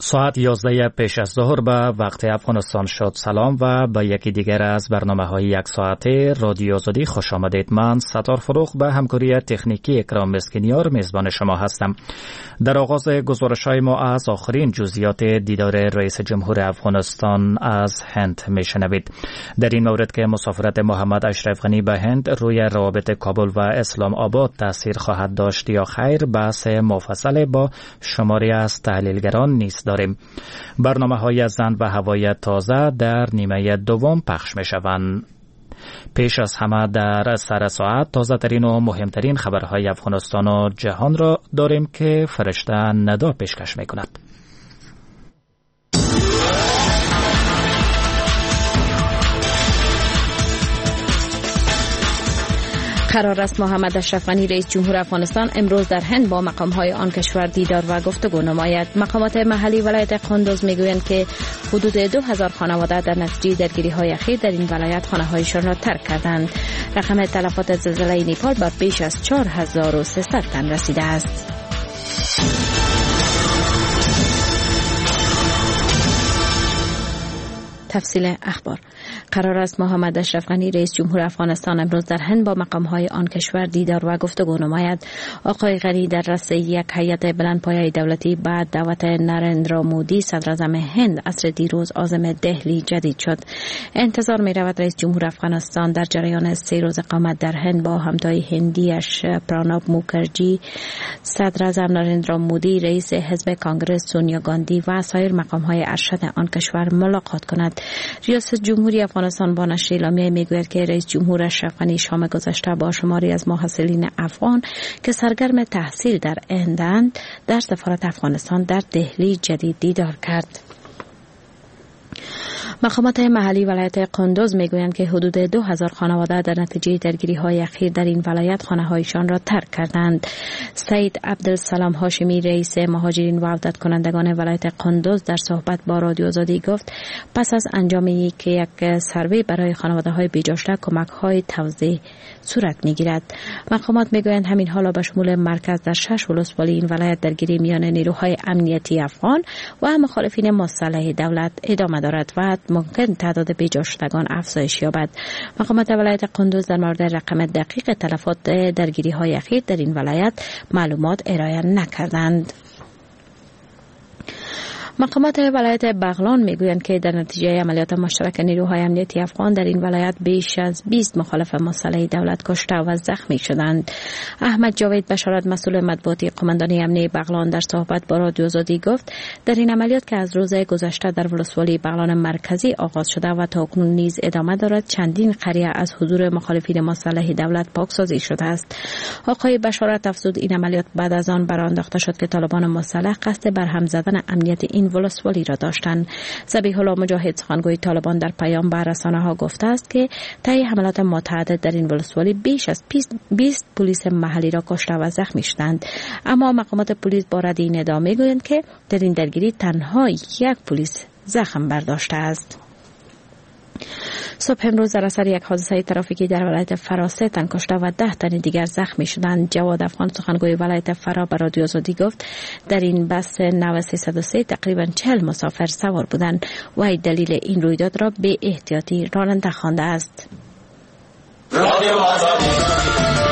ساعت 11 پیش از ظهر به وقت افغانستان شد. سلام و به یکی دیگر از برنامه‌های یک ساعته رادیو آزادی خوش آمدید. من ستار فروغ به همکاری تکنیکی اکرام مسکینیار میزبان شما هستم. در آغاز گزارش‌های ما از آخرین جزئیات دیدار رئیس جمهور افغانستان از هند میشنوید. در این مورد که مسافرت محمد اشرف غنی به هند روی روابط کابل و اسلام آباد تاثیر خواهد داشت یا خیر، بحث مفصل با شماری از تحلیلگران نیز داریم. برنامه‌های زن و هوای تازه در نیمه دوم پخش می‌شوند. پیش از همه در سر ساعت تازه ترین و مهمترین خبرهای افغانستان و جهان را داریم که فرشته ندا پیشکش می‌کند. قرار است محمد اشرف غنی رئیس جمهور افغانستان امروز در هند با مقام‌های آن کشور دیدار و گفتگو نماید. مقامات محلی ولایت قندوز میگویند که حدود 2000 خانواده در نتیجه درگیری‌های اخیر در این ولایت خانه‌هایشان را ترک کردند. رقم تلفات زلزله نیپال بر بیش از 4300 تن رسیده است. تفصیل اخبار. قرار است محمد اشرف غنی رئیس جمهور افغانستان امروز در هند با مقام‌های آن کشور دیدار و گفتگو نماید. آقای غنی در رأس یک هیئت بلندپایه دولتی بعد دعوت نریندرا مودی صدر اعظم هند عصر دیروز عازم دهلی جدید شد. انتظار می‌رود رئیس جمهور افغانستان در جریان 3 روز اقامت در هند با همتای هندیش پراناب موکرجی، صدر اعظم نریندرا مودی، رئیس حزب کانگرس سونیا گاندی و سایر مقام‌های ارشد آن کشور ملاقات کند. ریاست جمهوری افغانستان با نشر اعلامیه میگوید که رئیس جمهور اشرف غنی شام گذشته با شماری از محصلین افغان که سرگرم تحصیل در هندند در سفارت افغانستان در دهلی جدید دیدار کرد. مقامات محلی ولایت قندوز میگویند که حدود 2000 خانواده در نتیجه درگیری‌های اخیر در این ولایت خانه‌هایشان را ترک کردند. سید عبدالسلام هاشمی رئیس مهاجرین و عودت کنندگان ولایت قندوز در صحبت با رادیو آزادی گفت پس از انجام یک سروی برای خانواده‌های بی‌جاشته کمک‌های توزیع صورت می‌گیرد. مقامات میگویند همین حالا به شمول مرکز در 6 ولسوالی این ولایت درگیری میان نیروهای امنیتی افغان و مخالفین مسلح دولت ادامه دارد و ممکن تعداد بیجا شدگان افزایش یابد. مقامات ولایت قندوز در مورد رقم دقیق تلفات درگیری‌های اخیر در این ولایت معلومات ارائه نکردند. مقامات ولایت بغلان میگویند که در نتیجه عملیات مشترک نیروهای امنیتی افغان در این ولایت بیش از 20 مخالف مسلح دولت کشته و زخمی شدند. احمد جاوید بشارت مسئول مطبوعاتی قماندانی امنیتی بغلان در صحبت با رادیو آزادی گفت در این عملیات که از روز گذشته در ولسوالی بغلان مرکزی آغاز شده و تا اکنون نیز ادامه دارد چندین قریه از حضور مخالفین مسلح دولت پاکسازی شده است. آقای بشارت افزود این عملیات بعد از آن برانداخته شد که طالبان مسلح قصد برهم زدن امنیت این ولسوالی را داشتند. ذبیح الله مجاهد سخنگوی طالبان در پیام به رسانه‌ها گفته است که طی حملات متعدد در این ولسوالی بیش از 20 پلیس محلی را کشته و زخمی شدند. اما مقامات پلیس با رد این ادعا می‌گویند که در این درگیری تنها یک پلیس زخم برداشته است. صبح امروز در اثر یک حادثه ترافیکی در ولایت فرا 3 تن کشته و 10 تن دیگر زخمی شدند. جواد افغان سخنگوی ولایت فرا به رادیو آزادی گفت در این بس نو 303 تقریبا 40 مسافر سوار بودند و دلیل این رویداد را به احتیاطی راننده خوانده است. رادیو آزادی.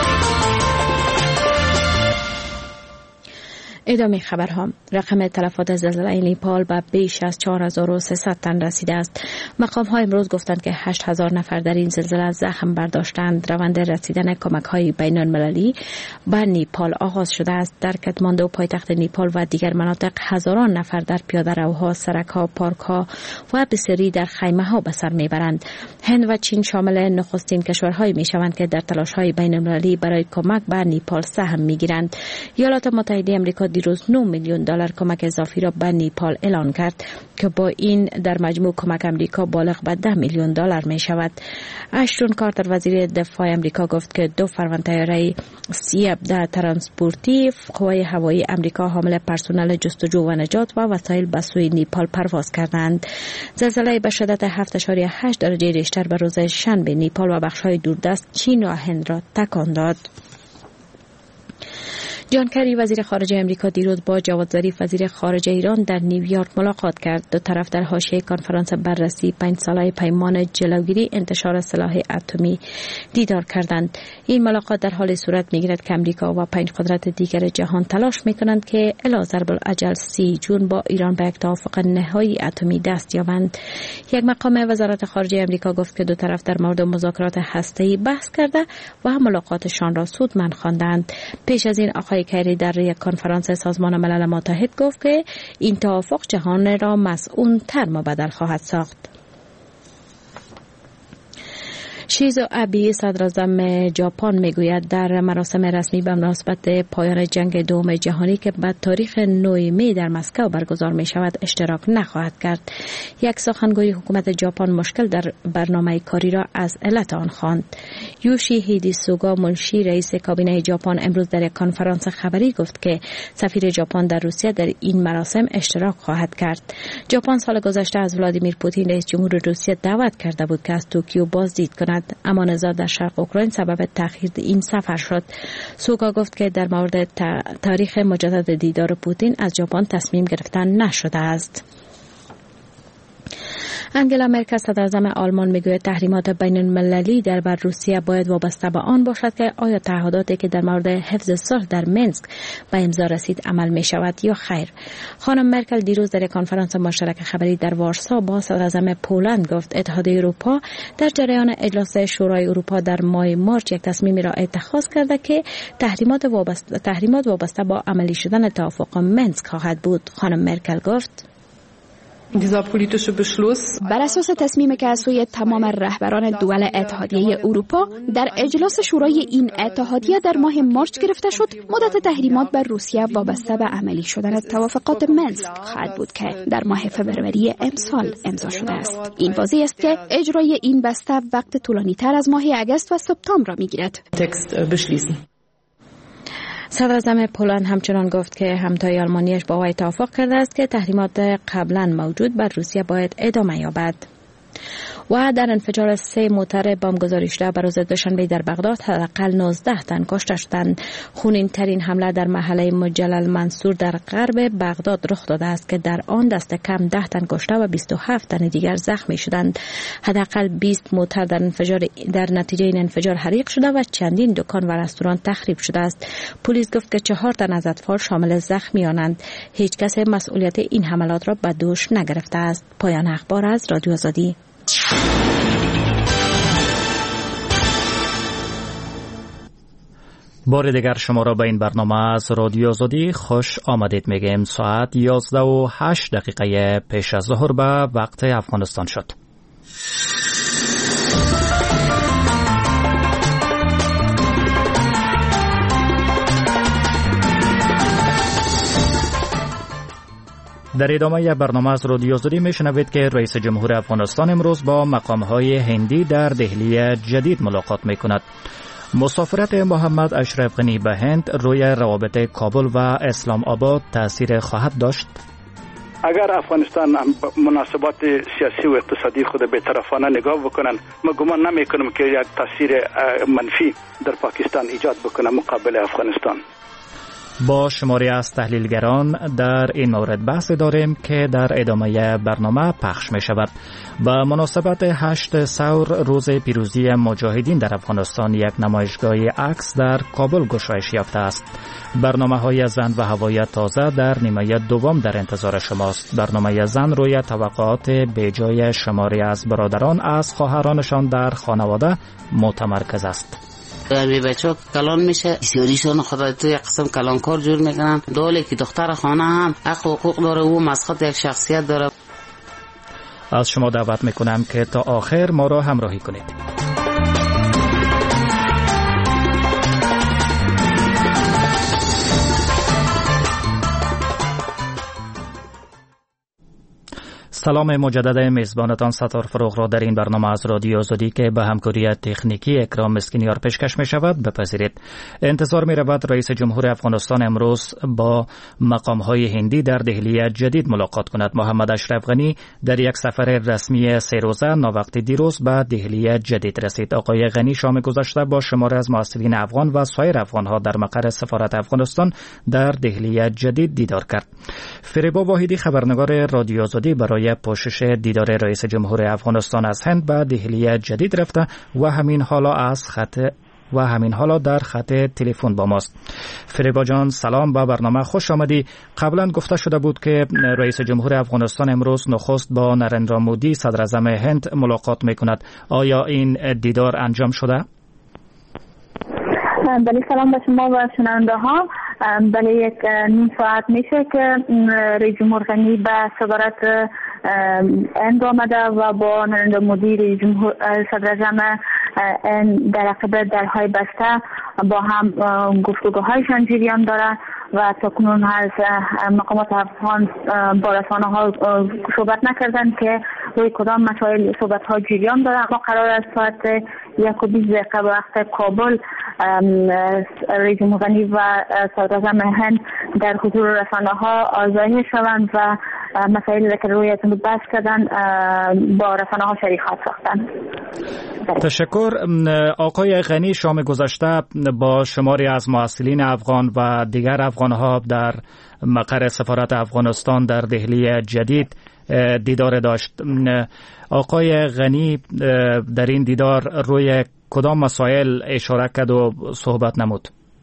ادامه خبرها. رقم تلفات زلزله نیپال به بیش از 4300 تن رسیده است. مقام‌ها امروز گفتند که 8000 نفر در این زلزله زخم برداشتند. روند رسیدن کمک‌های بین‌المللی به نیپال آغاز شده است. در کاتماندو پایتخت نیپال و دیگر مناطق هزاران نفر در پیاده‌روها، سرک‌ها، پارک‌ها و بسیاری در خیمه‌ها به سر می‌برند. هند و چین شامل نخستین کشورهایی می‌شوند که در تلاش‌های بین‌المللی برای کمک به نیپال سهم می‌گیرند. ایالات متحده آمریکا دیروز 9 میلیون دلار کمک اضافی را به نیپال اعلان کرد که با این در مجموع کمک امریکا بالغ به 10 میلیون دلار می شود. اشتون کارتر وزیر دفاع امریکا گفت که 2 فروند طیاره C-17 ترانسپورتی قوای هوایی امریکا حامل پرسنل جستجو و نجات و وسایل به سوی نیپال پرواز کردند. زلزله به شدت 7.8 درجه ریشتر به روز شنبه نیپال و بخش‌های دوردست چین و هند را تکان داد. جان کری وزیر خارجه امریکا دیروز با جواد ظریف وزیر خارجه ایران در نیویورک ملاقات کرد. دو طرف در حاشیه کنفرانس بررسی 5 ساله پیمان جلوگیری انتشار سلاح اتمی دیدار کردند. این ملاقات در حال صورت می‌گیرد که امریکا و 5 قدرت دیگر جهان تلاش می‌کنند که الی ضرب الاجل 30 جون با ایران به یک توافق نهایی اتمی دست یابند. یک مقام وزارت خارجه امریکا گفت که دو طرف در مورد مذاکرات هسته‌ای بحث کرده و ملاقاتشان را سودمند خواندند. پیش از این آقای کری در یک کنفرانس سازمان ملل متحد گفت که این توافق جهان را مسئول‌تر مبدل خواهد ساخت. شیزو ابی صدراعظم ژاپن میگوید در مراسم رسمی به مناسبت پایان جنگ دوم جهانی که به تاریخ 9 می در مسکو برگزار می شود اشتراک نخواهد کرد. یک سخنگوی حکومت ژاپن مشکل در برنامه کاری را از علت آن خواند. یوشیهیدی سوگا منشی رئیس کابینه ژاپن امروز در یک کنفرانس خبری گفت که سفیر ژاپن در روسیه در این مراسم اشتراک خواهد کرد. ژاپن سال گذشته از ولادیمیر پوتین رئیس جمهور روسیه دعوت کرده بود که از توکیو بازدید کند، اما نزاع در شرق اوکراین سبب تأخیر این سفر شد. سوگا گفت که در مورد تاریخ مجدد دیدار پوتین از ژاپن تصمیم گرفتن نشده است. انگلا مرکل صدراعظم آلمان میگوید تحریمات بین المللی در بر روسیه باید وابسته به آن باشد که آیا تعهداتی که در مورد حفظ صلح در منسک به امضا رسید عمل می شود یا خیر. خانم مرکل دیروز در کنفرانس مشترک خبری در وارسا با صدراعظم پولند گفت اتحادیه اروپا در جریان اجلاس شورای اروپا در ماه مارچ یک تصمیمی را اتخاذ کرده که تحریمات وابسته با عملی شدن توافق منسک خواهد بود. خانم مرکل گفت بر اساس تصمیمی که از سوی تمام رهبران دول اتحادیه اروپا در اجلاس شورای این اتحادیه در ماه مارچ گرفته شد، مدت تحریمات بر روسیه وابسته به عملی شدن توافقات منسک خواهد بود که در ماه فوریه امسال امضا شده است. این واضح است که اجرای این بسته وقت طولانی‌تر از ماه اگست و سپتامبر را می‌گیرد. صدراعظم پولند همچنان گفت که همتای آلمانیش با وی توافق کرده است که تحریمات قبلا موجود بر روسیه باید ادامه یابد. و در انفجار 3 موتر بمبگذاری شده بر روز دوشنبه در بغداد حداقل 19 تن کشته شدند. خونین ترین حمله در محله مجلل منصور در غرب بغداد رخ داده است که در آن دست کم 10 تن کشته و 27 تن دیگر زخمی شدند. حداقل 20 موتر در نتیجه این انفجار حریق شده و چندین دکان و رستوران تخریب شده است. پلیس گفت که 4 تن از اطفال شامل زخمیانند. هیچ کس مسئولیت این حملات را به دوش نگرفته است. پایان اخبار از رادیو آزادی. بار دیگر شما را به این برنامه از رادیو آزادی خوش آمدید میگیم. ساعت 11:08 پیش از ظهر به وقت افغانستان شد. در ادامه برنامه از رادیو آزادی میشنوید که رئیس جمهور افغانستان امروز با مقامهای هندی در دهلی جدید ملاقات میکند. مسافرت محمد اشرف غنی به هند روی روابط کابل و اسلام آباد تأثیر خواهد داشت؟ اگر افغانستان مناسبات سیاسی و اقتصادی خود بی‌طرفانه نگاه بکنن، ما گمان نمیکنم که یک تأثیر منفی در پاکستان ایجاد بکنه مقابل افغانستان. با شماری از تحلیلگران در این مورد بحث داریم که در ادامه برنامه پخش می شود. به مناسبت 8 ثور روز پیروزی مجاهدین در افغانستان یک نمایشگاه عکس در کابل گشایش یافته است. برنامه‌های زن و هوای تازه در نیمه دوم در انتظار شماست. برنامه زن روی توقعات بیجای شماری از برادران از خواهرانشان در خانواده متمرکز است. می بچه کلان میشه، بسیاریشون خدا تو یک قسم کلانکار جور میکنن. دوله که دختر خانه هم حق و حقوق داره، او مسخط یک شخصیت داره. از شما دعوت میکنم که تا آخر ما را همراهی کنید. سلام مجدد میزبانتان ستار فروغ را در این برنامه از رادیو آزادی که به همکاری تکنیکی اکرام مسکینیار پیشکش می شود بپذیرید. انتظار می رود رئیس جمهور افغانستان امروز با مقام های هندی در دهلی جدید ملاقات کند. محمد اشرف غنی در یک سفر رسمی 3 روزه ناوقت دیروز به دهلی جدید رسید. آقای غنی شام گذشته با شمار از مسئولین افغان و سایر افغان ها در مقر سفارت افغانستان در دهلی جدید دیدار کرد. فریبا واحدی خبرنگار رادیو آزادی برای پوشش دیدار رئیس جمهور افغانستان از هند به دهلی جدید رفته و همین حالا در خط تلفن با ماست. فریبا جان سلام، با برنامه خوش آمدی. قبلا گفته شده بود که رئیس جمهور افغانستان امروز نخست با نریندرا مودی صدر اعظم هند ملاقات میکند. آیا این دیدار انجام شده؟ بله، سلام به شما و شنونده ها. بله، یک نیم ساعت میشه که رئیس جمهور غنی به سفارت هند آمده و با نریندرا مودی رئیس جمهور صدر اعظم در عقب درهای بسته با هم گفتگوهایشان جریان داره و تاکنون از مقامات افغان با رسانه ها صحبت نکردن که روی کدام مسائل صحبت ها جریان داره. اما قرار است ساعت 1:20 وقت کابل رئیس جمهور غنی و صدر اعظم هند در حضور رسانه ها ظاهر شوند و مسائلی که روی بحث کردن با رسانه ها شریک ساختن. تشکر. آقای غنی شام گذشته با شماری از مسئولین افغان و دیگر افغان ها در مقر سفارت افغانستان در دهلی جدید دیدار داشت. آقای غنی در این دیدار روی کدام مسائل اشاره کرد و صحبت نمود؟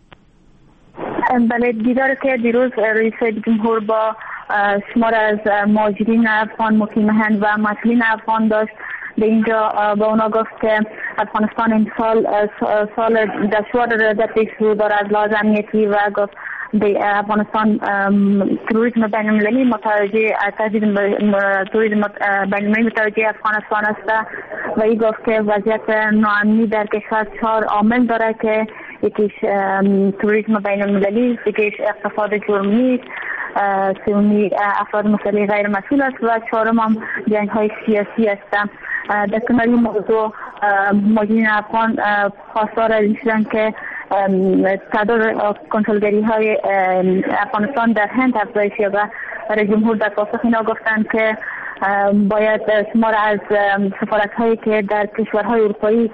بله، دیدار که دیروز رئیس جمهور با شمار از مهاجرین افغان مقیم هند و مسئولین افغان داشت. به اینجا با اونا گفت که افغانستان این سال دشوار در پیش رو داره از لحاظ امنیتی و گفت به افغانستان تروریسم بین المللی متوجه تهدید تروریسم بین المللی متوجه افغانستان است و این گفت که وضعیت ناامنی در کشور 4 عامل داره که یکیش تروریسم بین المللی، یکیش اقتصاد جرمی، سومی افراد مسلح غیر مسئول است و چهارم هم جنگ های سیاسی است. در کنار این موضوع مهاجرین افغان خواستار شدند که تعداد کنسولگری های افغانستان در هند افزایش یابد. رئیس جمهور در پاسخ اینا گفتند که باید شمار از سفارت هایی که در کشورهای اروپایی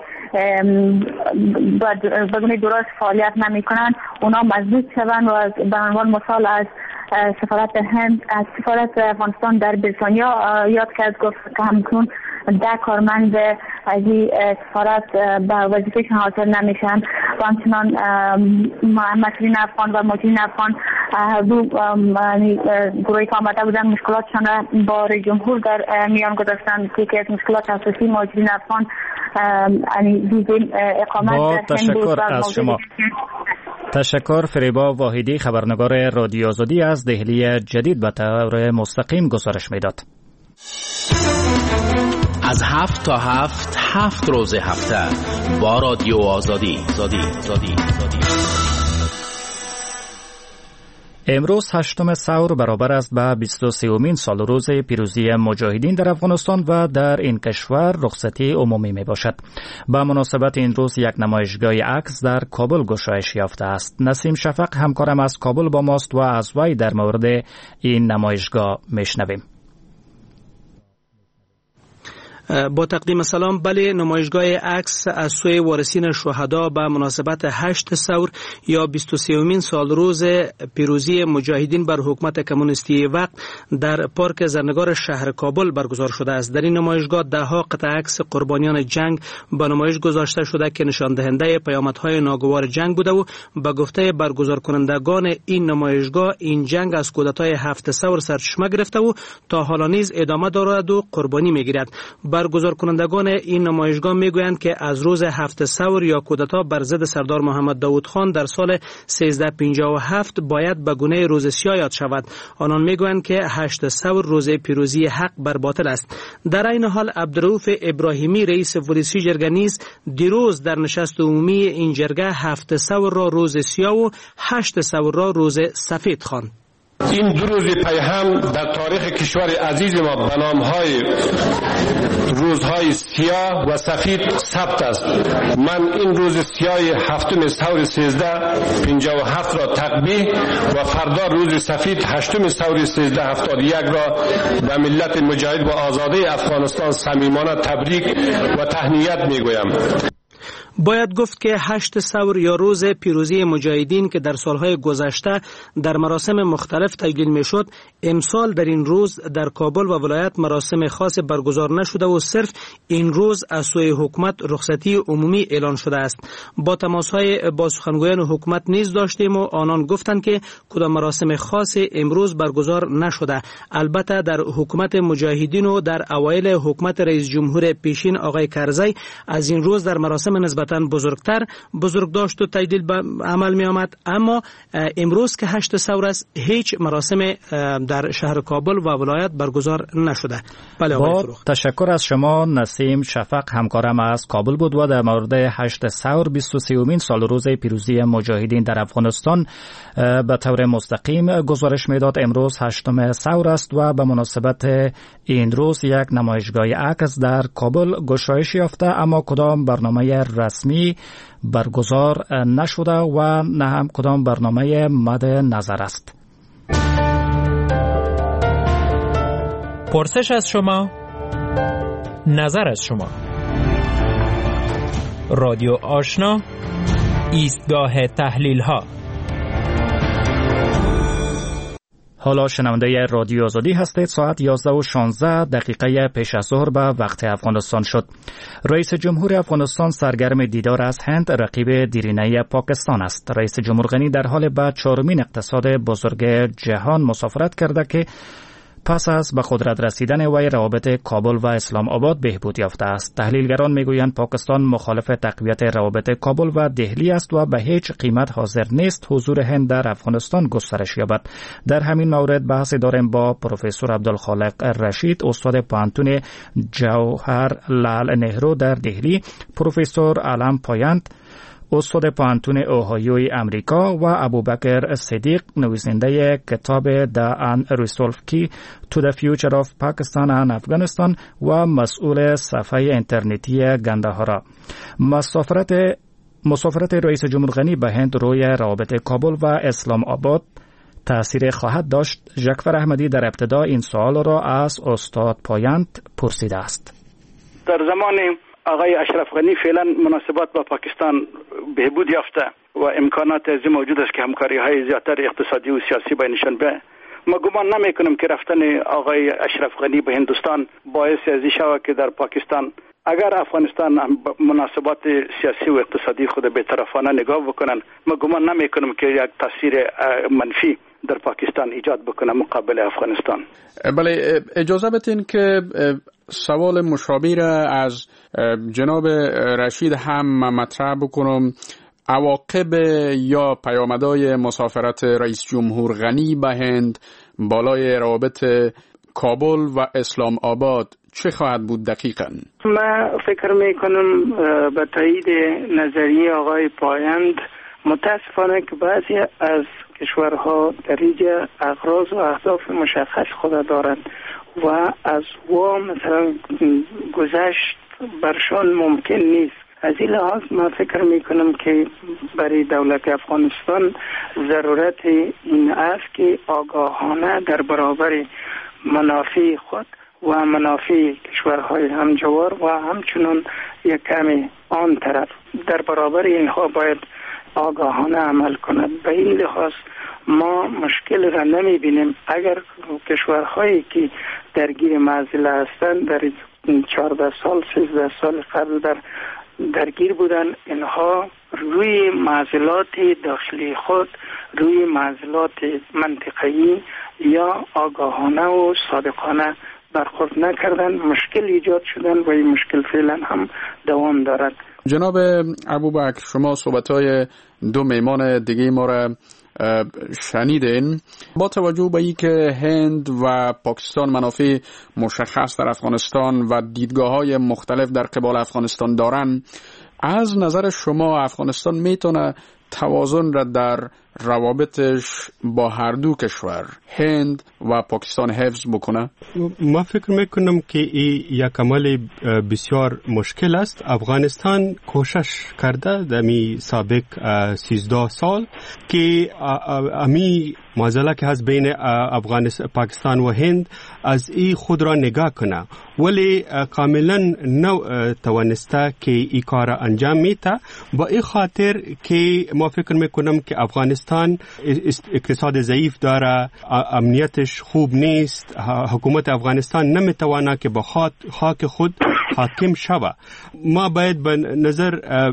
بدون درست فعالیت نمی کنند اونا مزدود شوند و به عنوان مثال از سفارت هند از سفارت افغانستان در بریتانیا یاد کرد. گفت که همکنون 10 کارمند از این سفارت به وظیفهشان حاضر نمیشن و همچنان مسئولین افغان و مهاجرین افغان گروهی که آمده بودن مشکلاتشان را با رئیس جمهور در میان گذاشتن که یکی از مشکلات اساسی مهاجرین افغان ویزه اقامت در هند بود. از شما تشکر. فریبا واحدی خبرنگار رادیو آزادی از دهلی جدید به طور مستقیم گزارش میداد. از 7 تا 7 روز هفته با رادیو آزادی. امروز 8 ثور برابر است به 23مین سال روز پیروزی مجاهدین در افغانستان و در این کشور رخصتی عمومی می باشد. به مناسبت این روز یک نمایشگاه عکس در کابل گشایش یافته است. نسیم شفق همکارم از کابل با ماست و از وی در مورد این نمایشگاه میشنویم. با تقدیم سلام. بله، نمایشگاه عکس از سوی وارثین شهدا به مناسبت 8 ثور یا 23مین سال روز پیروزی مجاهدین بر حکومت کمونیستی وقت در پارک زرنگار شهر کابل برگزار شده است. در این نمایشگاه 10 قطعه عکس قربانیان جنگ به نمایش گذاشته شده که نشان دهنده پیامدهای ناگوار جنگ بوده و به گفته برگزار کنندگان این نمایشگاه این جنگ از کودتای 7 ثور سرچشمه گرفته و تا حالا نیز ادامه دارد و قربانی میگیرد. برگزار کنندگان این نمایشگاه میگویند که از روز 7 ثور یا کودتا بر ضد سردار محمد داود خان در سال 1357 باید به گونه روز سیاه یاد شود. آنان میگویند که 8 ثور روز پیروزی حق بر باطل است. در این حال عبدالرؤوف ابراهیمی رئیس ولسی جرگه نیز دیروز در نشست عمومی این جرگه 7 ثور را روز سیاه و 8 ثور را روز سفید خواند. این 2 روز پی هم در تاریخ کشور عزیز ما به نام‌های روزهای سیاه و سفید ثبت است. من این روز سیاه 7 ثور 1357 را تقبیح و فردا روز سفید 8 ثور 1371 را به ملت مجاهد و آزاده افغانستان صمیمانه تبریک و تهنیت میگویم. باید گفت که 8 ثور یا روز پیروزی مجاهدین که در سالهای گذشته در مراسم مختلف تجلیل میشد، امسال در این روز در کابل و ولایت مراسم خاص برگزار نشده و صرف این روز از سوی حکومت رخصتی عمومی اعلان شده است. با تماس‌های با سخنگویان حکومت نیز داشتیم و آنان گفتند که کدام مراسم خاص امروز برگزار نشده. البته در حکومت مجاهدین و در اوایل حکومت رئیس جمهور پیشین آقای کرزی از این روز در مراسم نسبتاً بزرگ داشت و تجلیل به عمل می آمد، اما امروز که 8 ثور است هیچ مراسم در شهر کابل و ولایت برگزار نشده. بله با تشکر از شما نسیم شفق همکارم از کابل بود و در مورد 8 ثور 23مین سال روز پیروزی مجاهدین در افغانستان به طور مستقیم گزارش میداد. امروز 8 ثور است و به مناسبت این روز یک نمایشگاه عکس در کابل گشایش یافته، اما کدام برنامه رسمی برگزار نشده و نه هم کدام برنامه مد نظر است. پرسش از شما، نظر از شما. رادیو آشنا، ایستگاه تحلیل ها. حالا شنونده رادیو آزادی هستید. ساعت 11:16 پیش از ظهر به وقت افغانستان شد. رئیس جمهور افغانستان سرگرم دیدار از هند، رقیب دیرینه پاکستان است. رئیس جمهور غنی در حال به 4مین اقتصاد بزرگ جهان مسافرت کرده که پس از به قدرت رسیدن وی روابط کابل و اسلام آباد بهبود یافته است. تحلیلگران میگویند پاکستان مخالف تقویت روابط کابل و دهلی است و به هیچ قیمت حاضر نیست حضور هند در افغانستان گسترش یابد. در همین مورد بحث داریم با پروفسور عبدالخالق رشید، استاد پوهنتون جواهرلال نهرو در دهلی، پروفسور علم پایند، استاد پوهنتون اوهایوی امریکا و ابوبکر صدیق، نویسنده کتاب The Unresolved Key to the Future of Pakistan and Afghanistan و مسئول صفحه اینترنتی گندهارا. مسافرت رئیس جمهور غنی به هند روی روابط کابل و اسلام آباد تأثیر خواهد داشت؟ ژکفر احمدی در ابتدا این سوال را از استاد پایند پرسیده است. در زمان آقای اشرف غنی فعلا مناسبات با پاکستان بهبود یافته و امکانات زیادی موجود است که همکاری‌های زیاتر اقتصادی و سیاسی بینشان به. ما گمان نمی‌کنم که رفتن آقای اشرف غنی به هندوستان باعث ازی شود که در پاکستان اگر افغانستان مناسبات سیاسی و اقتصادی خود بی‌طرفانه نگاه بکنن، ما گمان نمی‌کنم که یک تاثیر منفی در پاکستان ایجاد بکنه مقابل افغانستان. بله، اجازه بدین که سوال مشابه را از جناب رشید هم مطرح بکنم. عواقب یا پیامدهای مسافرت رئیس جمهور غنی به هند بالای روابط کابل و اسلام آباد چه خواهد بود دقیقاً؟ من فکر میکنم به تایید نظریه آقای پایند، متاسفانه که بعضی از کشورها در اینجا اغراض و اهداف مشخص خود دارند و از وام مثلا گذشت برشان ممکن نیست. از این لحاظ من فکر میکنم که برای دولت افغانستان ضرورت این است که آگاهانه در برابر منافع خود و منافع کشورهای همجوار و همچنان یک کمی آن طرف در برابر اینها باید آگاهانه عمل کند. به این لحاظ ما مشکل را نمی بینیم. اگر کشورهایی که درگیر معضله هستند در 14 سال 13 سال قبل درگیر بودن، اینها روی معضلات داخلی خود، روی معضلات منطقه‌ای یا آگاهانه و صادقانه برخورد نکردن، مشکل ایجاد شدن و این مشکل فعلا هم دوام دارد. جناب ابوبکر، شما صحبت‌های دو میمان دیگه ما را شنیدین. با توجه به اینکه هند و پاکستان منافع مشخص در افغانستان و دیدگاه‌های مختلف در قبال افغانستان دارن، از نظر شما افغانستان میتونه توازن را در روابطش با هر دو کشور هند و پاکستان حفظ بکنه؟ ما فکر میکنم که این یک عمل بسیار مشکل است. افغانستان کوشش کرده در می سابق 13 سال که امی معضله که هست بین افغانستان پاکستان و هند از این خود را نگاه کنه، ولی کاملا توانسته که این کار انجام میده. با این خاطر که ما فکر میکنم که افغانستان اقتصاد ضعیف داره، امنیتش خوب نیست، حکومت افغانستان نمیتواند که با خاک خود حاکم شوه. ما باید به نظر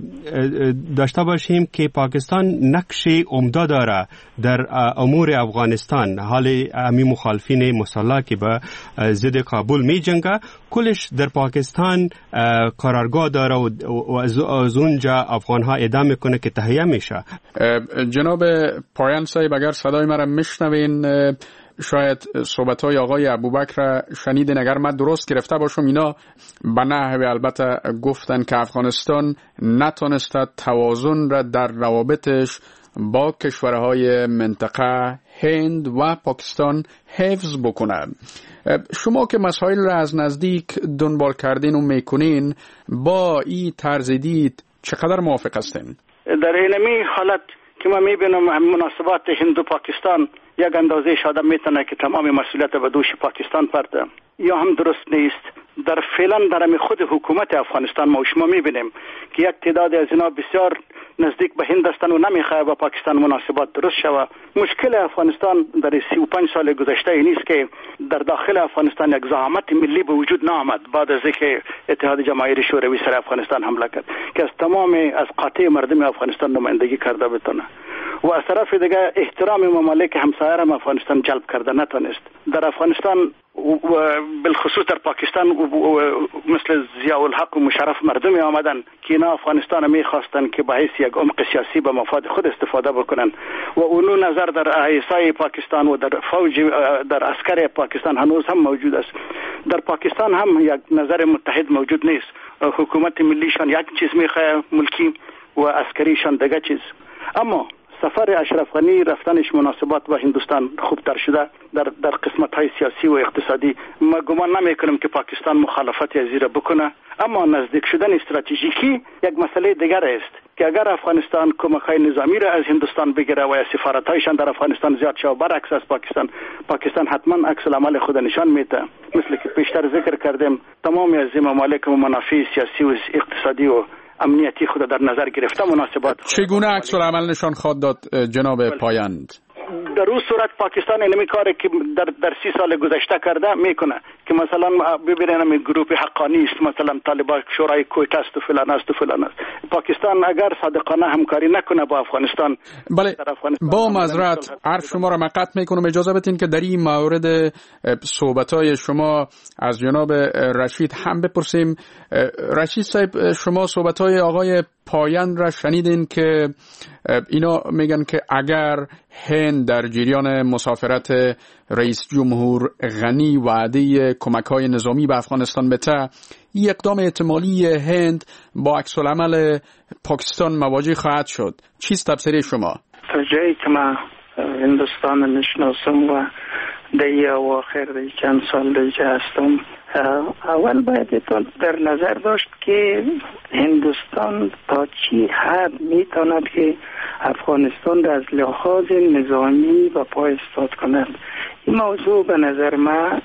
داشته باشیم که پاکستان نقش عمده داره در امور افغانستان. حال امی مخالفین مسلح که به ضد کابل می جنگه کلش در پاکستان قرارگاه داره و از اونجا افغان ها ادامه کنه که تهیه میشه. جناب پایان صاحب، اگر صدای مرا میشنوین، شاید صحبت‌های آقای ابوبکر شنیدین. اگر من درست گرفته باشم اینا به نحوی البته گفتن که افغانستان نتونسته توازن را در روابطش با کشورهای منطقه هند و پاکستان حفظ بکنه. شما که مسائل را از نزدیک دنبال کردین و میکنین، با این طرز دید چقدر موافق هستین؟ در اینمی حالت که ما میبینم مناسبات هند و پاکستان یک اندازه شاده میتونه که تمام مسئولیت به دوش پاکستان پرده، یا هم درست نیست. در فعلا در خود حکومت افغانستان ما شما میبینیم که یک تعداد از اینا بسیار نزدیک به هند هستند و نمیخواه با پاکستان مناسبات درست شود. مشکل افغانستان در 35 سال گذشته این نیست که در داخل افغانستان یک زعامت ملی به وجود نآمد بعد از اینکه اتحاد جماهیر شوروی سر افغانستان حمله کرد که از تمام از قاطع مردم افغانستان نمایندگی کرده بتونه، و از طرف دیگه احترام ممالک همسایه هم افغانستان جلب کرده نتونست. در افغانستان و بالخصوص در پاکستان مثل ضیاء الحق و مشرف مردمی آمدن که اینا افغانستان میخواستن که به حیث یک عمق سیاسی به مفاد خود استفاده بکنن و اونو نظر در ایسای پاکستان و در فوج در عسکر پاکستان هنوز هم موجود است. در پاکستان هم یک نظر متحد موجود نیست. حکومت ملیشان یک چیز میخواه ملکی و عسکریشان دیگه چیز. اما سفر اشرف غنی رفتنش مناسبات با هندوستان خوبتر شده در قسمت های سیاسی و اقتصادی. ما گمان نمی کنم که پاکستان مخالفت از این بکنه، اما نزدیک شدن استراتژیکی یک مسئله دیگر است که اگر افغانستان کمک های نظامی را از هندوستان بگیره و سفارت هایشان در افغانستان زیاد شد برعکس از پاکستان حتما عکس العمل خود نشان میده. مثل که پیشتر ذکر کردیم تمامی از این ممالک و منافع سیاسی و اقتصادی و امنیتی خود در نظر گرفته مناسبات. چگونه عکس العمل نشان خواهد داد جناب پایند؟ در اون صورت پاکستان اینمی کاری که در 30 سال گذشته کرده میکنه که مثلا ببینیم گروه حقانی است، مثلا طالبان شورای کویت است و فلان است و فلان است. پاکستان اگر صادقانه همکاری نکنه با افغانستان، بله، با معذرت حرف شما را مقطع میکنم. اجازه بدین که در این مورد صحبت‌های شما از جناب رشید هم بپرسیم. رشید صاحب، شما صحبت‌های آقای پایند را شنیدین که اینا میگن که اگر هند در جریان مسافرت رئیس جمهور غنی وعده کمک‌های نظامی به افغانستان بده، یک اقدام احتمالی هند با عکس العمل پاکستان مواجه خواهد شد. چیست تفسیر شما؟ تا جایی که من هندوستان میشناسم و در اواخر چند سال دیگه هستم، اول باید در نظر داشت که هندوستان تا چی حد میتواند که افغانستان را از لحاظ نظامی و پای ایستاد کند. این موضوع به نظر من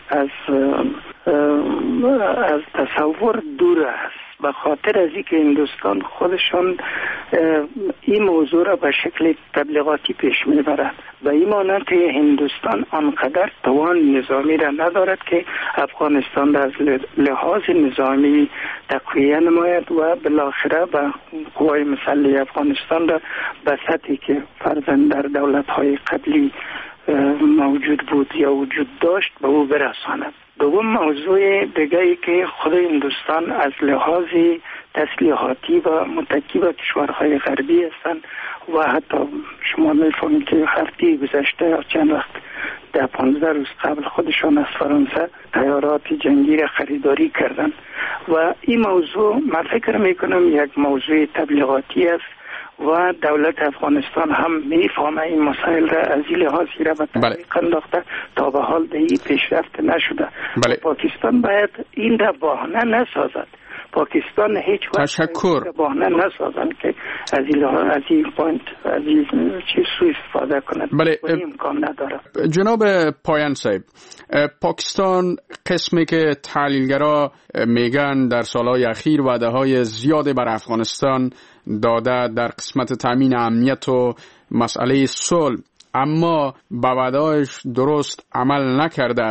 از تصور دور است، به خاطر از اینکه هندوستان خودشان این موضوع را به شکل تبلیغاتی پیش میبرد و این مانند که هندوستان آنقدر توان نظامی را ندارد که افغانستان را از لحاظ نظامی تقویه نماید و بالاخره به قوای مسلح افغانستان را به سطحی که فرضاً در دولت‌های قبلی موجود بود یا وجود داشت به او برساند. دوم موضوع دیگری که خود هندوستان از لحاظ تسلیحاتی و متکی به کشورهای غربی هستند و حتی شما می‌فهمید که هفته گذشته یا چند وقت در 15 روز قبل خودشان از فرانسه طیارات جنگی را خریداری کردند و این موضوع من فکر میکنم یک موضوع تبلیغاتی است و دولت افغانستان هم میفهمه این مسائل را، از این لحاظ را به تحقیق انداخته. تا به حال دیگه پیشرفت نشده. پاکستان باید این را بهانه نسازد. پاکستان هیچ وقت بهانه نسازن که از این پوینت از این چیز سوء استفاده کند. بله، امکان نداره. جناب پایان صاحب، پاکستان قسمی که تحلیلگرا میگن در سالهای اخیر وعده‌های زیادی بر افغانستان داده در قسمت تامین امنیت و مسئله صلح، اما به وعده‌اش درست عمل نکرده.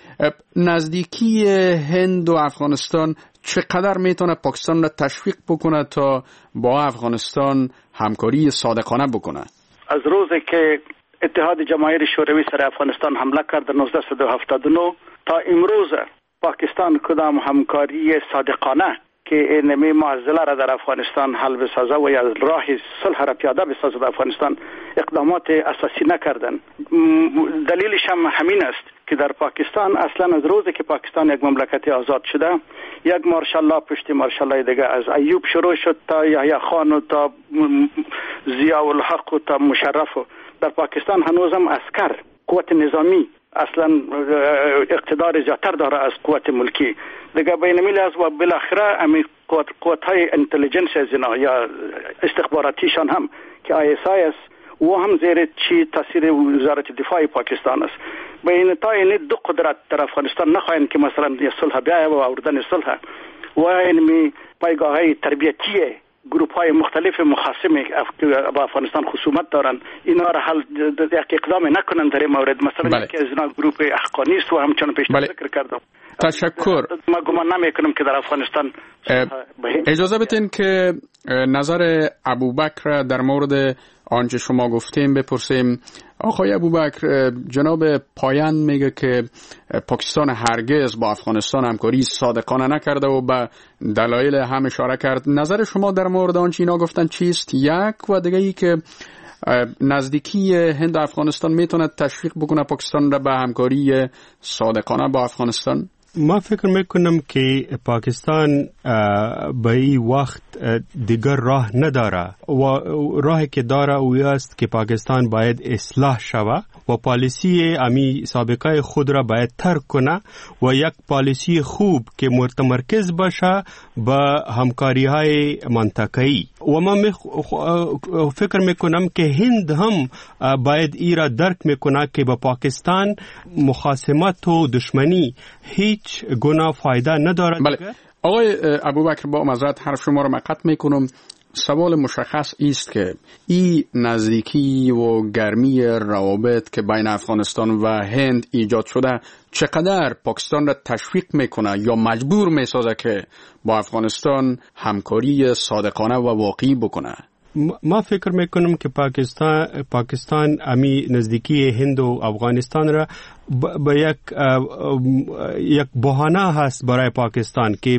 نزدیکی هند و افغانستان چقدر میتونه پاکستان را تشویق بکنه تا با افغانستان همکاری صادقانه بکنه؟ از روزی که اتحاد جماهیر شوروی سر افغانستان حمله کرد در 1979 تا امروز پاکستان کدام همکاری صادقانه که اینمی معضله را در افغانستان حل بسازه و یا راه صلح را پیاده بسازه در افغانستان اقدامات اساسی نکردن. دلیلش هم همین است که در پاکستان اصلا از روزی که پاکستان یک مملکت آزاد شده، یک مارشالله پشت مارشالله دیگه، از ایوب شروع شد تا یحیی خان و تا ضیاء الحق و تا مشرف و در پاکستان هنوزم عسکر قوت نظامی اصلا اقتدار زیادتر داره از قوت ملکی دیگه. بین‌المللی از و بالاخره امی قوت‌های انتلیجنس از اینا یا استخباراتیشان هم که ISI است و هم زیر چی تاثیر وزارت دفاع پاکستان است. بین تا این دو قدرت در افغانستان نخواهند که مثلا صلح بیاید و آوردن صلح و این پایگاه‌های تربیتی گروه‌های مختلف مخاصم که با افغانستان خصومت دارن اینا را حل یک اقدام نکنن در این مورد. مثلا یکی از اینا گروه احقانی است و همچنان پیشتر ذکر کردم. تشکر. ما گمان نمی‌کنم که در افغانستان اجازه بدین که نظر ابوبکر در مورد آنچه شما گفتیم بپرسیم. آقای ابوبکر، جناب پایان میگه که پاکستان هرگز با افغانستان همکاری صادقانه نکرده و به دلایل هم اشاره کرد. نظر شما در مورد آنچه اینا گفتن چیست؟ یک و دیگه ای که نزدیکی هند و افغانستان میتونه تشویق بکنه پاکستان را به همکاری صادقانه با افغانستان؟ ما فکر میکنم که پاکستان به این وقت دیگر راه نداره و راهی که داره او است که پاکستان باید اصلاح شود و پالیسی امی سابقه خود را باید ترک کنه و یک پالیسی خوب که متمرکز باشه به همکاری های منطقه‌ای. و من فکر میکنم که هند هم باید ای را درک میکنه که با پاکستان مخاصمت و دشمنی هیچ گونه فایده نداره. بله. آقای ابوبکر، با معذرت حرف شما را قطع میکنم. سوال مشخص است که این نزدیکی و گرمی روابط که بین افغانستان و هند ایجاد شده چقدر پاکستان را تشویق میکنه یا مجبور میسازه که با افغانستان همکاری صادقانه و واقعی بکنه؟ ما فکر میکنم که پاکستان امی نزدیکی هند و افغانستان را به یک بهانه هست برای پاکستان که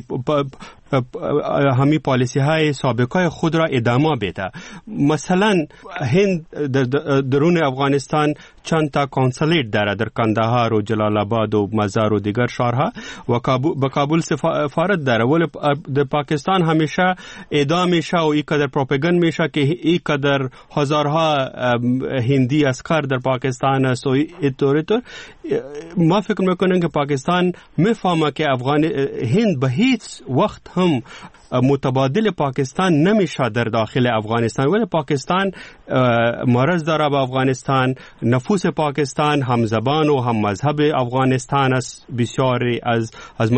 همین پالیسی های سابقه خود را ادامه بده. مثلا هند درون افغانستان چند تا کانسولیت داره در کندهار و جلال آباد و مزار و دیگر شهرها و به کابل سفارت داره، ولی در پاکستان همیشه ادعا میشه و این قدر پروپاگاند میشه که این قدر هزارها هندی عسکر در پاکستان است و اینطور. ما فکر میکنم که پاکستان میفهمه که هند به هیچ وقت هم متبادل پاکستان نمیشه در داخل افغانستان، ولی پاکستان مرز داره به افغانستان. نفوس پاکستان هم زبان و هم مذهب افغانستان است. بسیاری از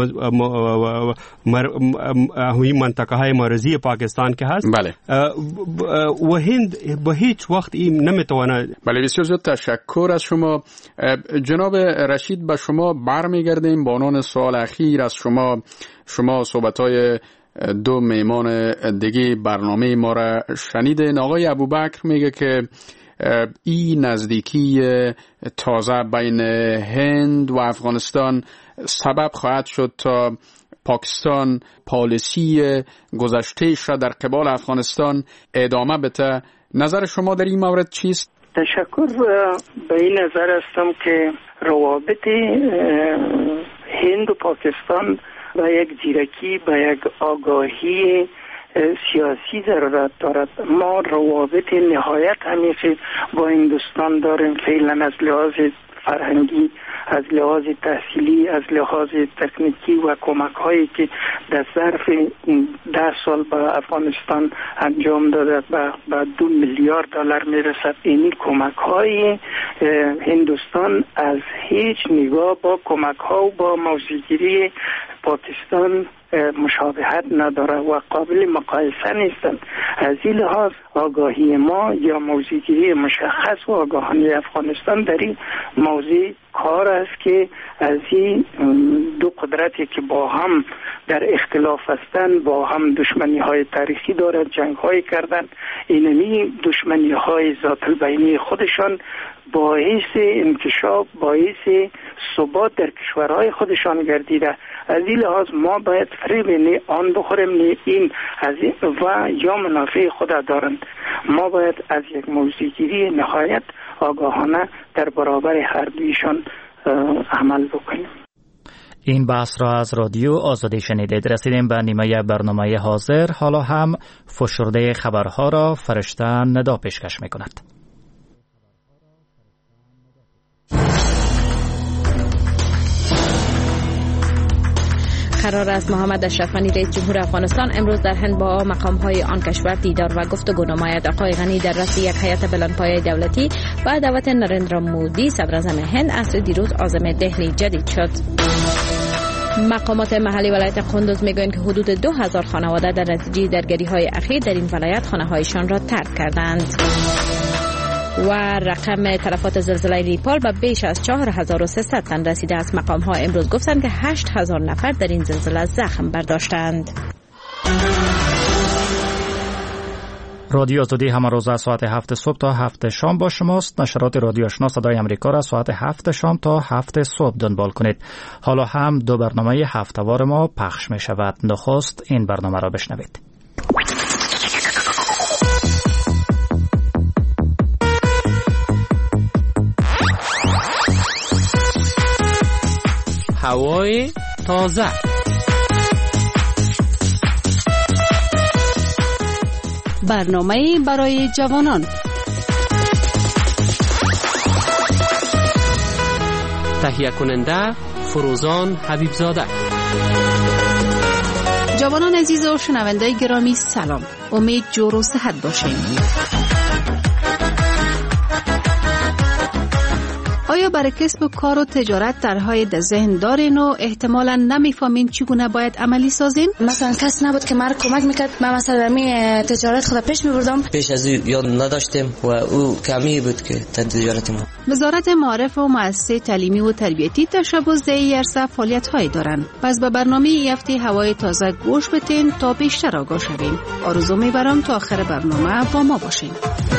این منطقه های مرزی پاکستان که هست. بله. و هند به هیچ وقت این نمیتونه. بله، بسیار زیاد تشکر از شما. جناب رشید، به شما برمیگردیم با عنوان سوال اخیر از شما صحبت‌های دو میمان دیگه برنامه ما را شنیدین. آقای ابوبکر میگه که این نزدیکی تازه بین هند و افغانستان سبب خواهد شد تا پاکستان پالیسی گذشته‌اش را در قبال افغانستان ادامه بده. نظر شما در این مورد چیست؟ تشکر. به این نظر هستم که روابط هند و پاکستان با یک زیرکی، با یک آگاهی سیاسی ضرورت دارد. ما روابط نهایت عمیقی با هندوستان داریم فعلا، از لحاظ فرهنگی، از لحاظ تحصیلی، از لحاظ تکنیکی و کمک هایی که در ظرف 10 سال به افغانستان انجام داده به 2 میلیارد دلار میرسد. این کمک های هندوستان از هیچ نگاه با کمک ها و با موضع‌گیری پاکستان مشابهت نداره و قابل مقایسه نیستند. از این لحاظ آگاهی ما یا موضع‌گیری مشخص و آگاهانه افغانستان در این موضوع کار است که از این دو قدرتی که با هم در اختلاف هستند، با هم دشمنی های تاریخی دارند، جنگ های کردن، اینمی دشمنی های ذات البینی خودشان باعث انکشاف، باعث ثبات در کشورهای خودشان گردیده. از این لحاظ ما باید فریب نه آن بخوریم نه این از این و یا منافع خود دارند. ما باید از یک موضوعگیری نهایت آگاهانه در برابر هر دویشان عمل بکنیم. این بحث را از رادیو آزادی شنیدید. رسیدیم به نیمه برنامه حاضر. حالا هم فشرده خبرها را فرشته ندا پیشکش می‌کند. قرار است محمد اشرف غنی رئیس جمهور افغانستان امروز در هند با مقام‌های آن کشور دیدار و گفتگو نماید. آقای غنی در رأس یک هیئت بلندپایه دولتی با دعوت نریندرا مودی صدراعظم هند عصر دیروز عازم دهلی جدید شد. مقامات محلی ولایت قندوز میگویند که حدود 2000 خانواده در نتیجه درگیری‌های اخیر در این ولایت خانه‌هایشان را ترک کردند. و رقم تلفات زلزله نیپال به بیش از 4300 تن رسیده است. مقام ها امروز گفتند که 8000 نفر در این زلزله زخم برداشتند. رادیو آزادی همه روز از ساعت 7 صبح تا 7 شام با شماست. نشرات رادیو آشنا صدای امریکا را ساعت 7 شام تا 7 صبح دنبال کنید. حالا هم دو برنامه هفته‌وار ما پخش می شود. نخست این برنامه را بشنوید. هوای تازه، برنامه برای جوانان، تهیه کننده فروزان حبیبزاده. جوانان عزیز و شنونده گرامی سلام، امید جور و صحت باشین. آیا برای کسب و کار و تجارت طرح‌های در ذهن دارین و احتمالاً نمی‌فهمین چگونه باید عملی سازین؟ مثلا کس نبود که مرا کمک میکرد، من مثلا می تجارت خود پیش می‌بردم. پیش از او یاد نداشتیم و او کمی بود که تجارت ما. وزارت معارف و مؤسسه تعلیمی و تربیتی تشبث دهی عرصه فعالیت‌هایی دارند. پس به برنامه این هفته هوای تازه گوش بدین تا بیشتر آگاه شوین. آرزو می‌برم تا آخر برنامه با ما باشین.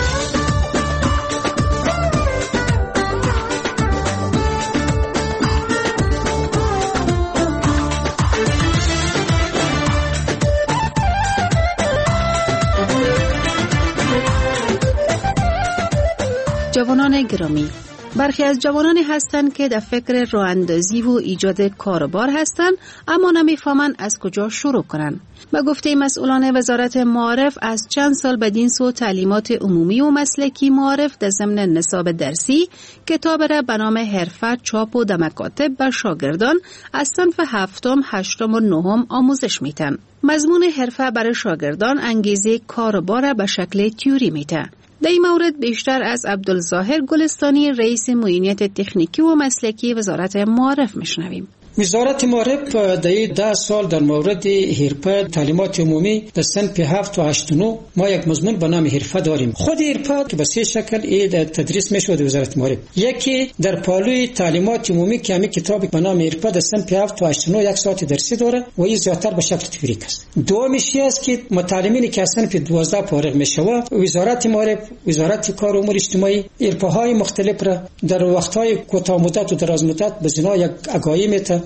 جوانان گرامی، برخی از جوانانی هستند که در فکر راه اندازی و ایجاد کاروبار هستند اما نمیفهمند از کجا شروع کنند. به گفته مسئولان وزارت معارف از چند سال بدین سو تعلیمات عمومی و مسلکی معارف در ضمن نصاب درسی کتاب را به نام حرفه چاپ و در مکاتب به شاگردان از صنف 7م، 8م و 9م آموزش میتن. مضمون حرفه برای شاگردان انگیزه کاروبار را به شکل تئوری میده. در این مورد بیشتر از عبدالظاهر گلستانی رئیس معینیت تکنیکی و مسلکی وزارت معارف میشنویم. وزارت معارف در 10 سال در مورد حرفه تعلیمات عمومی در صنف 7 و 8 و 9 ما یک مضمون به نام حرفه داریم. خود حرفه که به 3 شکل تدریس میشه در وزارت معارف. یکی در پالوی تعلیمات عمومی که همین کتاب به نام حرفه در صنف 7 و 8 و 9 یک ساعت درسی داره و این زیاتر به شکل تئوریک است. دومیش است که متعلمینی که صنف 12 فارغ میشه وزارت معارف، وزارت کار و امور اجتماعی حرفه های مختلف را در وقت‌های کوتاه مدت و دراز مدت به زنا یک آگاهی میده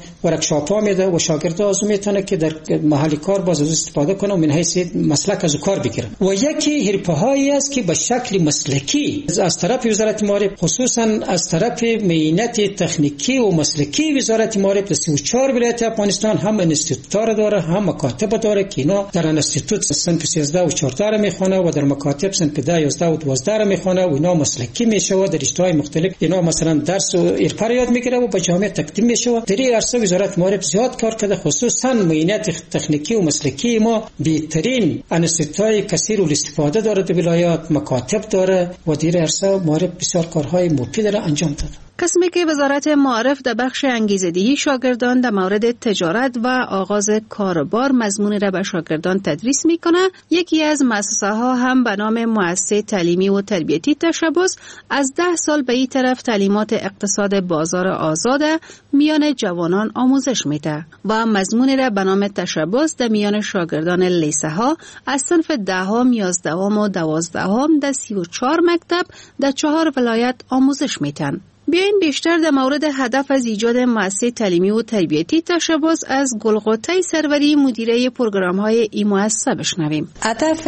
ورکشاپ ها میده و شاگردا از میتونه که در محل کار باز از استفاده کنه و من حیث مسلک از کار بگیره. و یکی حرفه‌هایی است که به شکل مسلکی از طرف وزارت معارف، خصوصا از طرف معینت تکنیکی و مسلکی وزارت معارف در 34 ولایت افغانستان هم انستیتوت داره، هم مکاتب داره که اینا در انستیتوت صنف 13 و 14 میخونه و در مکاتب صنف 10 11 و 12 میخونه و اینا مسلکی میشه و در رشته‌های مختلف اینا مثلا درس و حرفه یاد میگیره و به جامعه تقدیم میشه. در این عرصه وزارت معارف زیاد کار کرده، خصوصا معینت تکنیکی و مسلکی ما بهترین انستیتوت‌های کثیر الاستفاده داره در ولایات، مکاتب داره و در عرصه معارف بسیار کارهای مفید داره انجام داده. قسمی که وزارت معارف در بخش انگیزه‌دهی شاگردان در مورد تجارت و آغاز کاروبار مضمون را به شاگردان تدریس میکنه، یکی از مؤسسه ها هم به نام مؤسسه تعلیمی و تربیتی تشبث از 10 سال به این طرف تعلیمات اقتصاد بازار آزاد میان جوانان آموزش میده و مضمون را به نام تشبث در میان شاگردان لیسه ها از صنف 10 11 و 12 در 34 مکتب در 4 ولایت آموزش میدن. بیاین بیشتر در مورد هدف از ایجاد مؤسسه تعلیمی و تربیتی تشبث از گلغوته سروری مدیره پروگرام‌های این مؤسسه بشنویم. هدف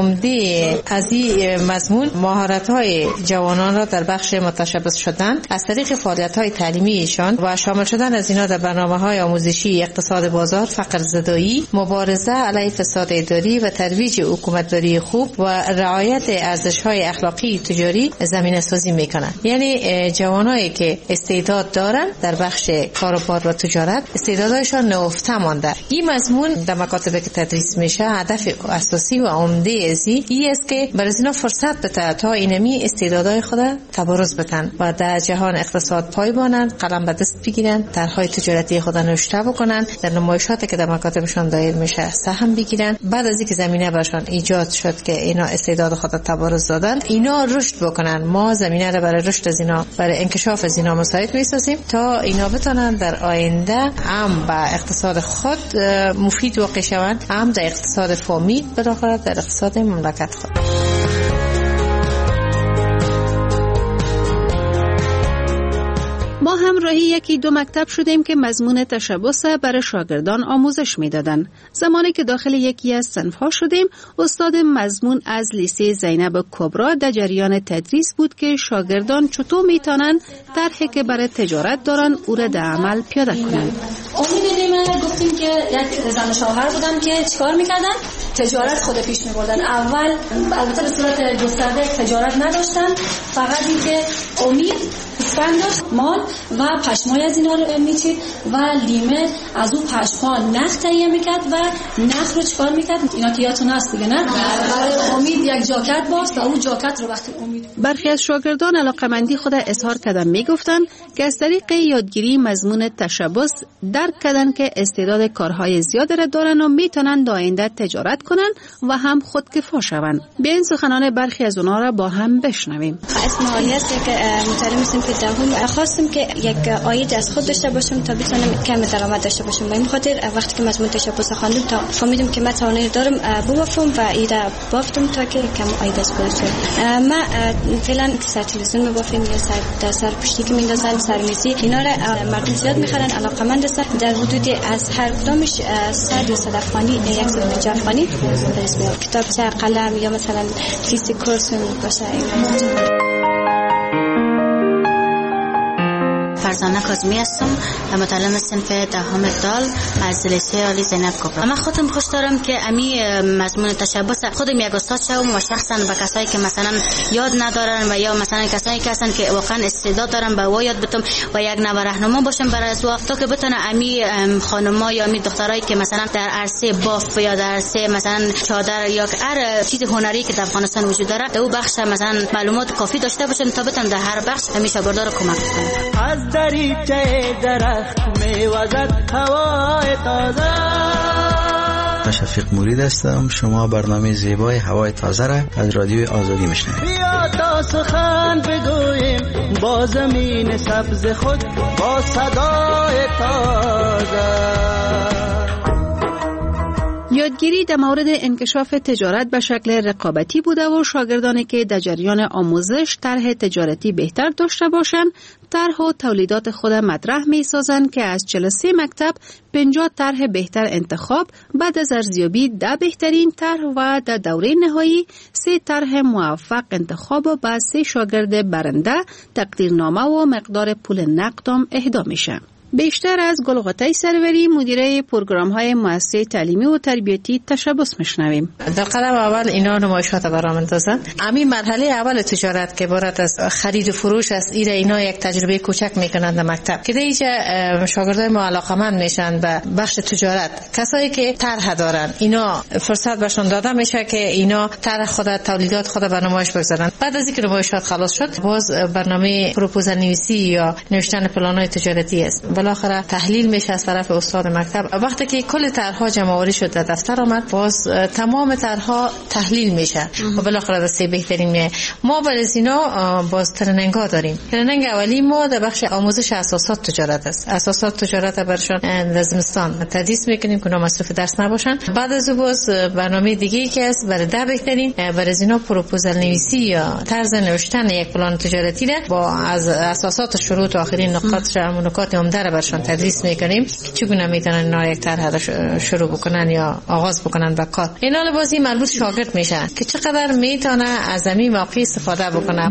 عمده از این مضمون مهارت‌های جوانان را در بخش متشبث شدن از طریق فعالیت‌های تعلیمیشان و شامل شدن از اینا در برنامه‌های آموزشی اقتصاد بازار، فقر زدایی، مبارزه علیه فساد اداری و ترویج حکومتداری خوب و رعایت ارزش‌های اخلاقی تجاری زمینه‌سازی می‌کنند. یعنی جوانایی که استعداد دارن در بخش کاروبار و تجارت استعدادشان نهفته مانده. این مضمون در مکاتب که تدریس میشه هدف اساسی و عمده ازی است که برای اینا فرصت بده تا اینمی استعدادهای خود تبارز بدن و در جهان اقتصاد پایبانن، قلم به دست بگیرن، طرحهای تجارتی خود نوشته بکنن، در نمایشاتی که در مکاتبشان دایر میشه سهم بگیرن. بعد از اینکه زمینه براشون ایجاد شد که اینا استعداد خود تبارز دادن، اینا رشد بکنن. ما زمینه رو برای رشد از اینا، برای انکشاف از اینا مساعد می‌سازیم تا اینا بتونن در آینده هم به اقتصاد خود مفید واقع شوند، هم در اقتصاد فامیل بالاخره در اقتصاد مملکت خود. ما هم راهی 1-2 مکتب شدیم که مضمون تشبث برای شاگردان آموزش میدادن. زمانی که داخل یکی از صنف‌ها شدیم، استاد مضمون از لیسه زینب کبرا در جریان تدریس بود که شاگردان چطور میتونن طرحی که برای تجارت دارن او را در عمل پیاده کنند. امیدیم گفتیم که یک زن شوهر بودن که چیکار میکردن؟ تجارت خود پیش میبردن. اول البته به صورت گسترده تجارت نداشتن، فقط این که امید اسفند داشت، مال و پشمای از اینا رو میچید و لیمه از اون پشما نخ تهیه میکرد و نخ رو چیکار میکرد؟ اینا که یادتون هست دیگه، نه؟ برای امید یک جاکت باست و اون جاکت رو وقتی امید. برخی از شاگردان علاقمندی خود اظهار کردن، میگفتن که از طریق یادگیری مضمون تشبث درک کردن که استعداد کارهای زیاد را دارن و میتونن در آینده تجارت کنن و هم خودکفا شوند. بیاین سخنان برخی از اونها را با هم بشنویم. اسم عالی است که متعلم صنف دهم خواستم که یک عاید از خود داشته باشم تا بتونم کم درآمد داشته باشم. به این خاطر وقتی که مضمون تشبث خواندم تا فهمیدم که من توانایی دارم بوفم و ایده بافتم تا که کم عاید از خود داشته. ما فعلا سر تلویزیون میبافیم یا سر پشتی که میندازن سرمیزی، اینا را مردم زیاد میخرن، علاقمند هستن. در حدود از هر کدامش 100 یا 100 افغانی 150 افغانی کتابچه، قلم یا مثلا فیزیک کورس باشه. فرزانه کاظمی هستم، متعلم صنف دهم دال از لیسه عالی زینب کبرا. من خودم خوش دارم که امی مضمون تشبث خودم یک استاد شوم و شخصا به کسایی که مثلا یاد ندارن و یا مثلا کسایی که هستن که واقعا استعداد دارن به او یاد بتم و یک نوع راهنما باشم برای از تا که بتونه امی خانم‌ها یا امی دخترایی که مثلا در عرصه بافت یا در عرصه مثلا چادر یا هر چیز هنری که در افغانستان وجود داره در اون بخش مثلا معلومات کافی داشته باشن تا بتونن در هر بخش همیشه بردار کمک کنن. از دریچه درخت میوزد هوای تازه. شفیق مرید هستم. شما برنامه زیبای هوای تازه را از رادیوی آزادی میشنوید. بیا تا سخن بگوییم با زمین سبز خود با صدای تازه. یادگیری در مورد انکشاف تجارت به شکل رقابتی بوده و شاگردانی که در جریان آموزش طرح تجارتی بهتر داشته باشند، طرح و تولیدات خود مطرح می سازند که از 43 مکتب 50 طرح بهتر انتخاب، بعد از ارزیابی 10 بهترین طرح و در دوره نهایی 3 طرح موفق انتخاب و بعد 3 شاگرد برنده تقدیرنامه و مقدار پول نقدم اهدا میشه. بیشتر از گلغوته سروری مدیره پروگرام‌های مؤسسه تعلیمی و تربیتی تشبث میشنویم. در قدم اول اینا نمایشات برام اندازن. همین مرحله اول تجارت که عبارت از خرید و فروش است، اینا یک تجربه کوچک میکنند در مکتب که دیگه شاگردای ما علاقه‌مند میشن به بخش تجارت. کسایی که طرح دارن اینا فرصت بهشون داده میشه که اینا طرح خود تولیدات خود به نمایش بگذارن. بعد از اینکه نمایشات خلاص شد باز برنامه پروپوزال نویسی یا نوشتن پلان‌های تجارتی است. بالاخره تحلیل میشه از طرف استاد مکتب. وقتی که کل طرح‌ها جمع‌آوری شد در دفتر آمد، باز تمام طرح‌ها تحلیل میشه و بالاخره دسته بهترین میه. ما برای اینا باز ترنینگ‌ها داریم. ترنینگ اولی ما در بخش آموزش اساسات تجارت است. اساسات تجارت برشون در زمستان تدریس میکنیم که مصرف درس نباشن. بعد از باز برنامه دیگه‌ای که است برای ده بهترین برای اینا پروپوزال نویسی یا طرز نوشتن یک پلان تجارتی را با از اساسات شروط و آخرین نکات عمده برشون تدریس میکنیم که چگونه میتونن اینا یک طرح شروع بکنن یا آغاز بکنن به کار. اینا لبازی مربوط شاگرد میشه که چقدر میتونه از این موقع استفاده بکنه.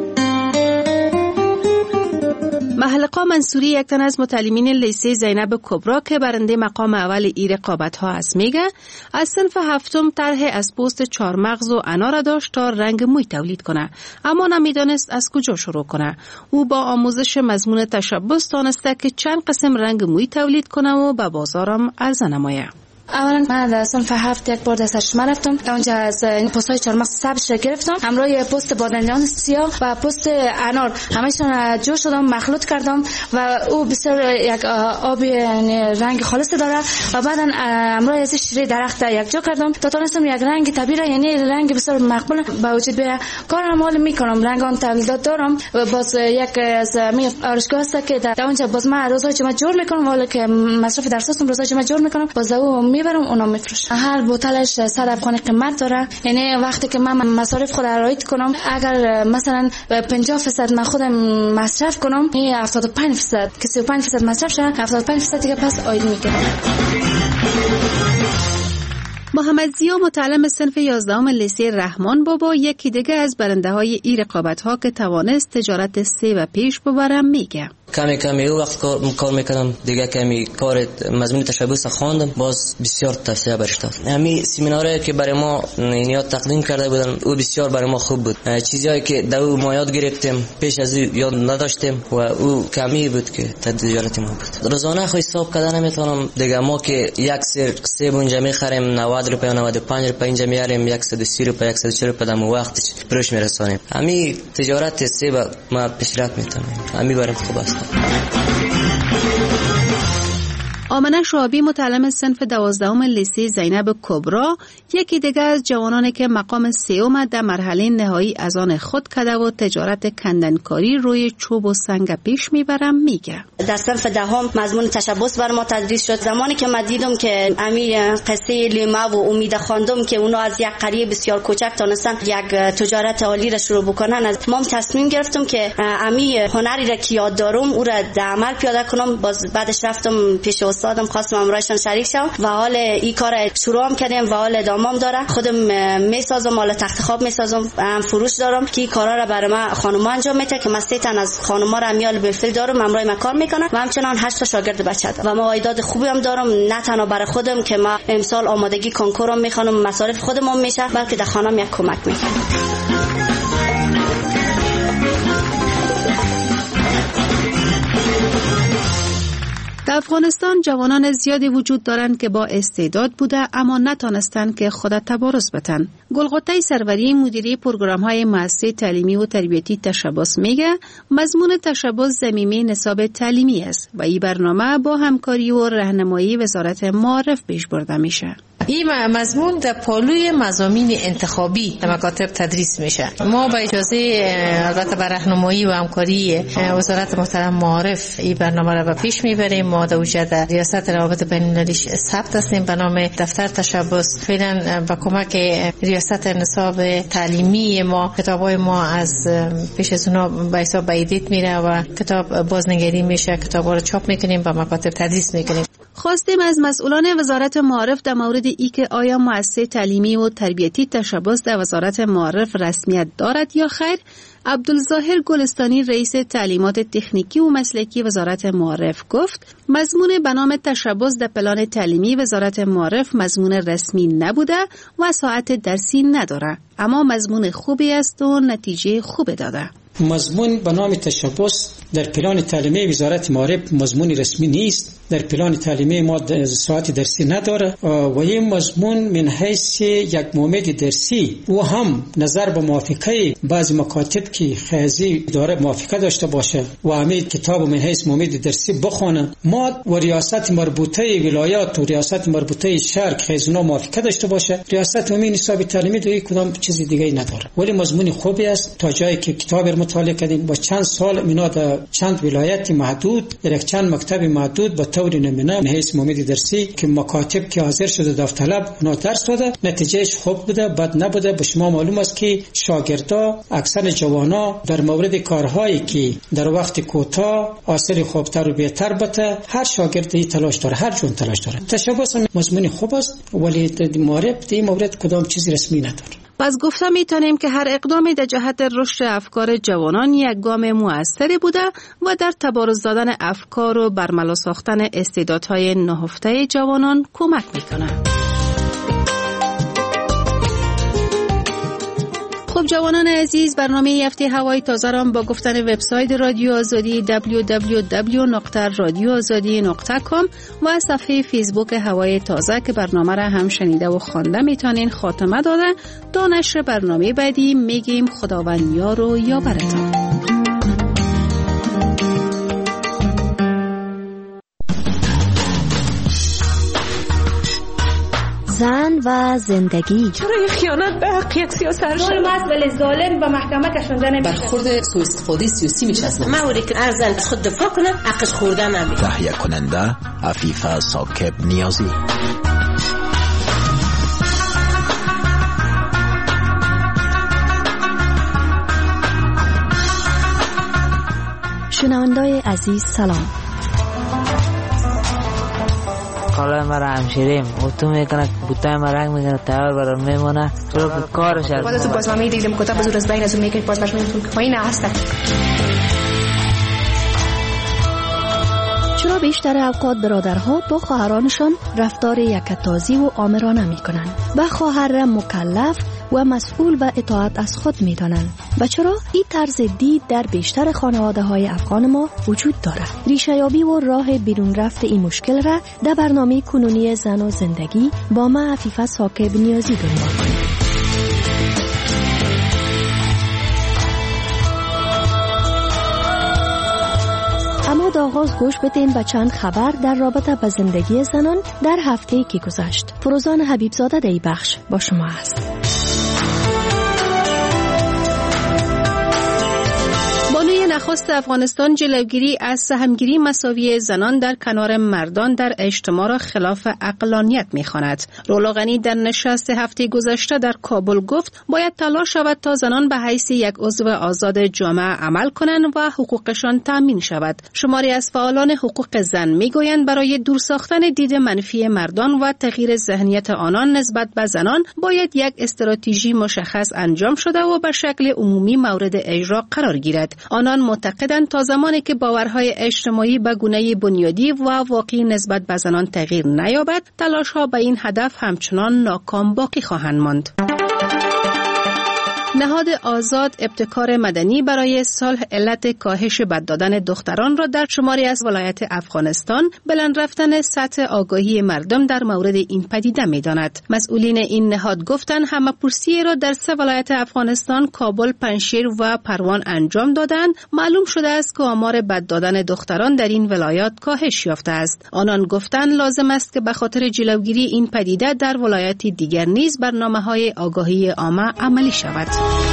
محلقا منصوری یک تن از متعلمین لیسه زینب کبرا که برنده مقام اول ای رقابت ها است میگه از صنف هفتم طرح از پوست چارمغز و انار داشت تا رنگ موی تولید کنه، اما نمیدانست از کجا شروع کنه. او با آموزش مضمون تشبث دانسته که چند قسم رنگ موی تولید کنه و به بازارم عرضه نمایه. اولا من در صنف 7 یک بار در سرشمه رفتم، اونجا از پوست‌های چارمغز سبز گرفتم، همراه پوست بادنجان سیاه و پوست انار همه‌شون جور شدم، مخلوط کردم و او بسیار یک آبی رنگ خالص داره و بعدا همراه از شیره درخت یک جا کردم تا تونستم یک رنگ طبیعی، یعنی رنگ بسیار مقبول به وجود بیاد. کارم حال میکنم، رنگان تولیدات دارم و باز یک از می آرایشگاه است که در اونجا باز من روزهای جمعه جور میکنم، حالا که مصرف درساتم روزهای جمعه جور میکنم، باز او میبرم اونا میفروشم. هر بوتلش 100 افغانی قیمت داره، یعنی وقتی که من مصارف خود رعایت کنم، اگر مثلا 50% من خودم مصرف کنم، این 75% که 35% مصرف شه، 75% دیگه پس آید میگیرم. محمد زیا متعلم صنف 11 لیسه رحمان بابا یکی دیگه از برنده های ای رقابت ها که توانست تجارت سیب و پیش ببرم میگه. کمی وقت کار میکردم دیگه، کمی کار مضمون تشبث خواندم، باز بسیار توصیه برش داد. همین سمیناری که برای ما یاد تقدیم کرده بودن او بسیار برای ما خوب بود. چیزایی که در او ما یاد گرفتیم پیش از او یاد نداشتیم و او کمی بود که تجارت ما بود. روزانه خو حساب کردن نمیتونم دیگه. ما که یک سر سیب اونجا میخریم 90 روپیه 95 روپیه، اینجا میاریم 130 روپیه 140 روپیه در وقتش فروش میرسونیم. همین تجارت سیب ما پیشرفت میتونیم، همین برای خوب است. آمنه شعابی متعلم صنف 12 لیسه زینب کبرا یکی دیگه از جوانانی که مقام سیوم در مرحله نهایی از آن خود کرده و تجارت کندنکاری روی چوب و سنگ پیش میبرم میگه. در صنف 10 مضمون تشبث بر ما تدریس شد. زمانی که من دیدم که امی قصه لیما و امید خواندم که اونا از یک قریه بسیار کوچک تونستن یک تجارت عالی را شروع بکنن، از ما تصمیم گرفتم که امی هنری را که یاد دارم او را در عمل پیاده کنم. باز بعدش رفتم پیش استادم، خواستم امرایشان شریک شم و حال این کار شروع هم کردیم و حال ادامه داره. خودم میسازم، حالا تخت خواب میسازم، فروش دارم که این کارا را برای من خانوما انجام میده که من 3 تن از خانوما را امیال بالفعل دارم، امرای من کار میکنن و همچنان 8 تا شاگرد بچه دارم و ما عایداد خوبی هم دارم، نه تنها برای خودم که من امسال آمادگی کنکورم میخوانم، مصارف خودم هم میشه، بلکه در خانم یک کمک میکنم. در افغانستان جوانان زیادی وجود دارند که با استعداد بوده اما نتانستند که خود تبارز بتن. گلغوته سروری مدیری پروگرام‌های مؤسسه تعلیمی و تربیتی تشبث میگه مضمون تشبث ضمیمه نصاب تعلیمی است و این برنامه با همکاری و راهنمایی وزارت معارف پیش برده میشه. این مضمون در پالوی مضامین انتخابی در مکاتب تدریس میشه. ما با اجازه البته بر راهنمایی و همکاری وزارت محترم معارف این برنامه را به پیش میبریم. ما در وجود ریاست روابط بین‌المللی ثبت هستیم به نام دفتر تشبث. فعلا با کمک ریاست نصاب تعلیمی ما کتابای ما از پیش از اونا به حساب ایدیت میره و کتاب بازنگری میشه، کتابا رو چاپ میکنیم و مکاتب تدریس میکنیم. خواستیم از مسئولان وزارت معارف در مورد ای که آیا مؤسسه تعلیمی و تربیتی تشبث در وزارت معارف رسمیت دارد یا خیر. عبدالظاهر گلستانی رئیس تعلیمات تکنیکی و مسلکی وزارت معارف گفت مضمون به نام تشبث در پلان تعلیمی وزارت معارف مضمون رسمی نبوده و ساعت درسی نداره، اما مضمون خوبی است و نتیجه خوب داده. مضمون به نام تشبث در پلان تعلیمی وزارت معارف مضمون رسمی نیست. در پلان تعلیمی ما ساعت درسی نداره و این مضمون من حیث یک مومد درسی و هم نظر به موافقه بعض مکاتب که خیزی داره موافقه داشته باشه و همین کتاب من حیث مومد درسی بخونه، ما و ریاست مربوطه ولایات و ریاست مربوطه شهر خیزونا موافقه داشته باشه، ریاست عمومی نصاب تعلیمی دوی کدام چیز دیگه نداره. ولی مضمون خوبی است. تا جایی که کتاب مطالعه کردیم با چند سال مینا در چند ولایت محدود در چند مکتب محدود با طور نمونه حیث مومد درسی که مکاتب که حاضر شده داوطلب اونا درس داده، نتیجهش خوب بوده، بد نبوده. به شما معلوم است که شاگردا اکثر جوانا در مورد کارهایی که در وقت کوتاه حاصل خوبتر و بهتر بده، هر شاگردی تلاش داره، هر جون تلاش داره. تشبث مضمون خوب است ولی در مورد کدام چیزی رسمی نداره. پس گفته میتونیم که هر اقدامی در جهت رشد افکار جوانان یک گام موثری بوده و در تبارز دادن افکار و برملا ساختن استعدادهای نهفته جوانان کمک میکنه. خب جوانان عزیز، برنامه هفته هوای تازه را با گفتن وبسایت رادیو آزادی www.radioazadi.com و صفحه فیسبوک هوای تازه که برنامه را هم شنیده و خوانده میتونین خاتمه داده. تا نشر برنامه بعدی میگیم خداوند یار و یاورتان. زن و زندگی. چرا این خیانت به حق یک سیاست ظالم است ولی ظالم به محکمه کشانده نمیشه. برخورد سوء استفاده سیاسی میچسبه. موری که ارزن خود دفاع کنه حقش خورده نمیشه. تهیه کننده عفیفه ثاقب نیازی. شنوندای عزیز سلام. حالا ما را همشیریم اتو میکنه بوتای ما رنگ میکنه تیار برای میمونه رو کارش هست. باید تو بازنامه دیدیم کتاب بزرگ از بین از اون میکنید باز بشمیم که پایین هسته. چرا بیشتر اوقات برادرها با خواهرانشان رفتار یکتازی و آمرانه میکنند و خواهر را مکلف و مسئول به اطاعت از خود میدانند و چرا این طرز دید در بیشتر خانواده های افغان ما وجود دارد؟ ریشه یابی و راه بیرون رفت این مشکل را در برنامه کنونی زن و زندگی با من عفیفه ثاقب نیازی دنبال کنید. اما در آغاز گوش بدین به چند خبر در رابطه با زندگی زنان در هفته‌ای که گذشت. فروزان حبیبزاده در این بخش با شما است. بانوی نخست افغانستان جلوگیری از سهمگیری مساوی زنان در کنار مردان در اجتماع را خلاف عقلانیت می‌خواند. رولا غنی در نشست هفته گذشته در کابل گفت باید تلاش شود تا زنان به حیث یک عضو آزاد جامعه عمل کنند و حقوقشان تامین شود. شماری از فعالان حقوق زن میگویند برای دور ساختن دید منفی مردان و تغییر ذهنیت آنان نسبت به زنان باید یک استراتژی مشخص انجام شده و به شکل عمومی مورد اجرا قرار گیرد. آنان معتقدند تا زمانی که باورهای اجتماعی به گونه بنیادی و واقعی نسبت به زنان تغییر نیابد، تلاش‌ها به این هدف همچنان ناکام باقی خواهند ماند. نهاد آزاد ابتکار مدنی برای صلح علت کاهش بد دادن دختران را در شماری از ولایت افغانستان بلند رفتن سطح آگاهی مردم در مورد این پدیده می‌داند. مسئولین این نهاد گفتند همه‌پرسی را در 3 ولایت افغانستان، کابل، پنجشیر و پروان انجام دادند. معلوم شده است که آمار بد دادن دختران در این ولایات کاهش یافته است. آنان گفتند لازم است که به خاطر جلوگیری این پدیده در ولایات دیگر نیز برنامه‌های آگاهی عامه عملی شود.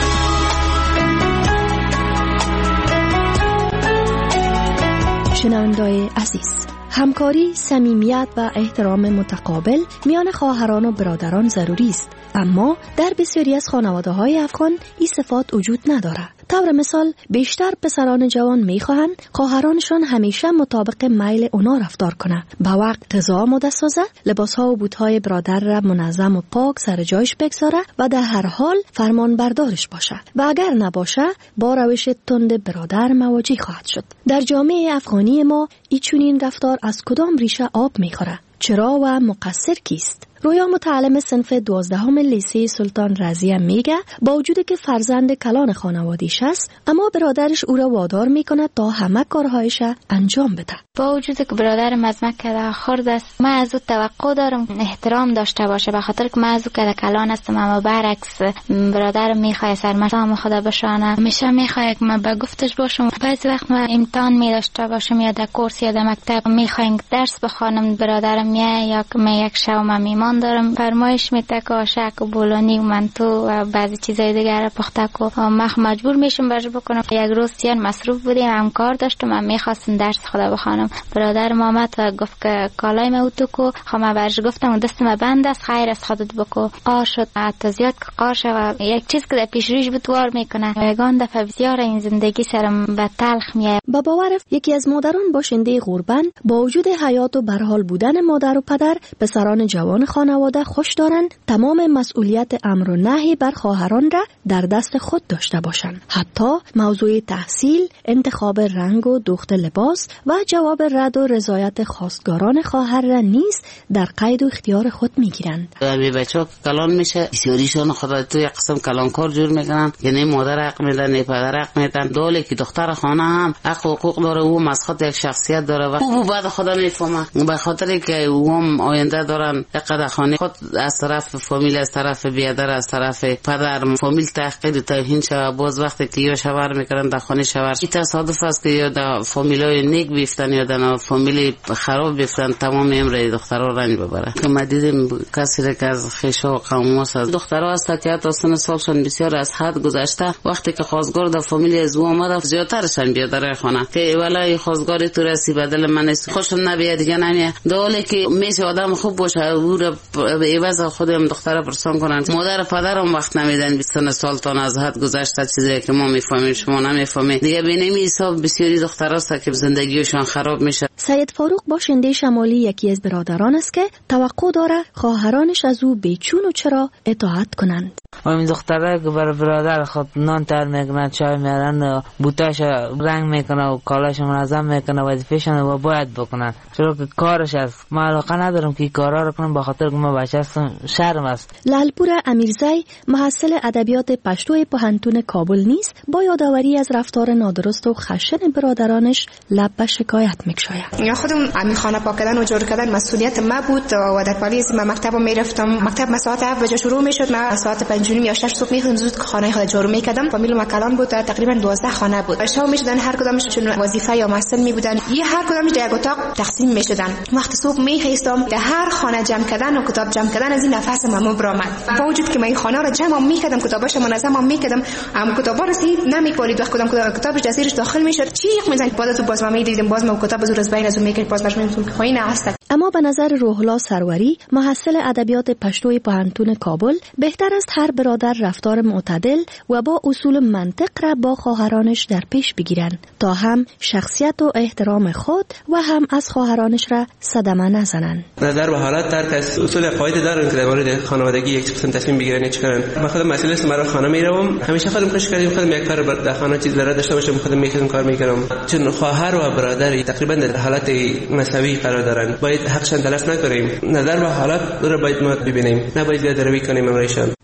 شنونده‌های عزیز، همکاری، صمیمیت و احترام متقابل میان خواهران و برادران ضروری است، اما در بسیاری از خانواده‌های افغان این صفات وجود ندارد. طور مثال بیشتر پسران جوان میخواهند خواهرانشان همیشه مطابق میل اونا رفتار کنند، با وقت غذا آماده سازه، لباسها و بوتهای برادر را منظم و پاک سر جایش بگذاره و در هر حال فرمان بردارش باشه و اگر نباشه با روش تند برادر مواجه خواهد شد. در جامعه افغانی ما این چنین رفتار از کدام ریشه آب میخوره؟ چرا و مقصر کیست؟ رویا متعلم صنف 12 لیسه سلطان رضیه میگه با وجودی که فرزند کلان خانوادیش است، اما برادرش او را وادار میکنه تا همه کارهایش انجام بده. با وجودی که برادرم از مکه خرد است، من از او توقع دارم احترام داشته باشه، به خاطر که من از او که کلان هستم، اما برعکس برادرم میخواد سرمسام خدا بشانه، همیشه میخواد که من به گفتش باشم. بعضی وقت من امتحان می‌داشته باشم یا در کورس یا در مکتب میخوایم درس بخوانم، برادرم میاد یا که من یک شب میمونم دارم فرمایش میده که آشک و بولانی و منتو و بعضی چیزای دیگر را پخته کنم. من مجبور میشم برش بکنم. یک روز سیان مصروف بودیم، هم کار داشتم، من میخواستم درس خدا بخوانم. برادرم آمد و گفت که کالای ما تو کو. خب من برش گفتم دست ما بند است، خیر است خودت بکو. قار شد، حتی زیاد که قار شد. یک چیز که در پیش روش بود وار میکنه. یگان دفعه بسیار این زندگی سرم به تلخ میاد. با باور یکی از مادران باشنده غربت با وجود حیات و برحال بودن مادر و پدر، پسران جوان خانواده خوش دارند تمام مسئولیت امر و نهی بر خواهران را در دست خود داشته باشند. حتی موضوع تحصیل، انتخاب رنگ و دوخت لباس و جواب رد و رضایت خواستگاران خواهر را نیز در قید و اختیار خود میگیرند. همین بچه‌ها کلان میشه، بسیاریشون خدا تو یک قسم کلانکار جور میکنن که نه مادر حق میدن نه پدر حق میدن. دوله که دختر خانه هم حق و حقوق داره، او مسخط یک شخصیت داره و او بعد خدا میفهمه. به خاطر که او هم آینده دارن قد خانه خود از طرف فامیل، از طرف بیادر، از طرف پدر فامیل تحقیر و توهین شود. باز وقتی که یا شوهر میکنن در خانه شوهر، این تصادف است که یا در فامیلای نیک بیفتن یا در فامیل خراب بیفتن، تمام عمر دخترها رنج ببره. که ما دیدیم کسی که از خیشا و قوماس از دخترها است که حتی سن سالشون بسیار از حد گذشته، وقتی که خواستگار در فامیل از او آمده زیادترشن بیادر خانه که والله خواستگار تو رسی بدل من است، خوشم نبیاد دیگه نمیه. دوله که میشه آدم خوب باشه او را به عوض خودم دختر پرسان کنن. مادر پدرم وقت نمیدن 20 سال تا از حد گذشته، چیزی که ما میفهمیم شما نمیفهمید دیگه. ببینیم حساب بسیاری دختراست که زندگیشون خراب میشه. سید فاروق باشنده شمالی یکی از برادران است که توقع داره خواهرانش از او بیچون و چرا اطاعت کنند. این دختره که برای برادر خود نان تر میکنه، چای میارن، بوتاش رنگ میکنه و کالاش منظم میکنه، وظیفه‌شون و باید بکنن، چرا که کارش است. ما علاقه ندارم که کارا رو کنم، به خاطر که ما بچه هستم، شرم است. لالپور امیرزی محصل ادبیات پشتو پوهنتون کابل نیست با یادآوری از رفتار نادرست و خشن برادرانش لب به شکایت میکشاید. یا خودم امی خانه پاک کردن و جارو کردن مسئولیت ما بود و در پالیز ما مکتب میرفتم. مکتب ساعت 7 بجه شروع میشد، ما ساعت 5 یا 6 صبح میخوام زود خانه خود جارو میکردم. فامیل ما کلان بود، تقریبا 12 خانه بود. شب میشدن هر کدامش چون وظیفه یا مسئله می بودن، یه هر کدامش در اتاق تقسیم میشدن. وقت صبح میخواستم در هر خانه جمع کردن و کتاب جمع کردن از این نفس ما برآمد. با وجود که من این خانه را جمع میکردم، کتاباش منظم میکردم، اما کتابا را سید نمیپالید. وقت کدام کتابش جزیرش داخل میشد چیق میزنید، باز تو باز ما میدیدیم، باز ما کتاب زور از بین از اون میکرد، باز باش میگفتم که خاین است. اما به نظر روح الله سروری محصل ادبیات پشتو پوهنتون کابل بهتر است هر برادر رفتار معتدل و با اصول منطق را با خواهرانش در پیش بگیرند تا هم شخصیت و احترام خود و هم از خواهرانش را صدمه نزنند. نظر به حالات ترک از اصول قاعده دارن که در مورد خانوادگی یک قسم تصمیم بگیرن چه کنن. من خودم مسئله است، مرا خانه میروم، همیشه خودم خوش کردم، خودم یک کار در خانه چیز داره داشته باشم، خودم میکردم کار میکردم. چون خواهر و برادر تقریبا در حالت مساوی قرار دارن، باید حقشان تلف نکنیم. نظر به حالات رو باید ما ببینیم، نباید زیاده روی کنیم امرایشان.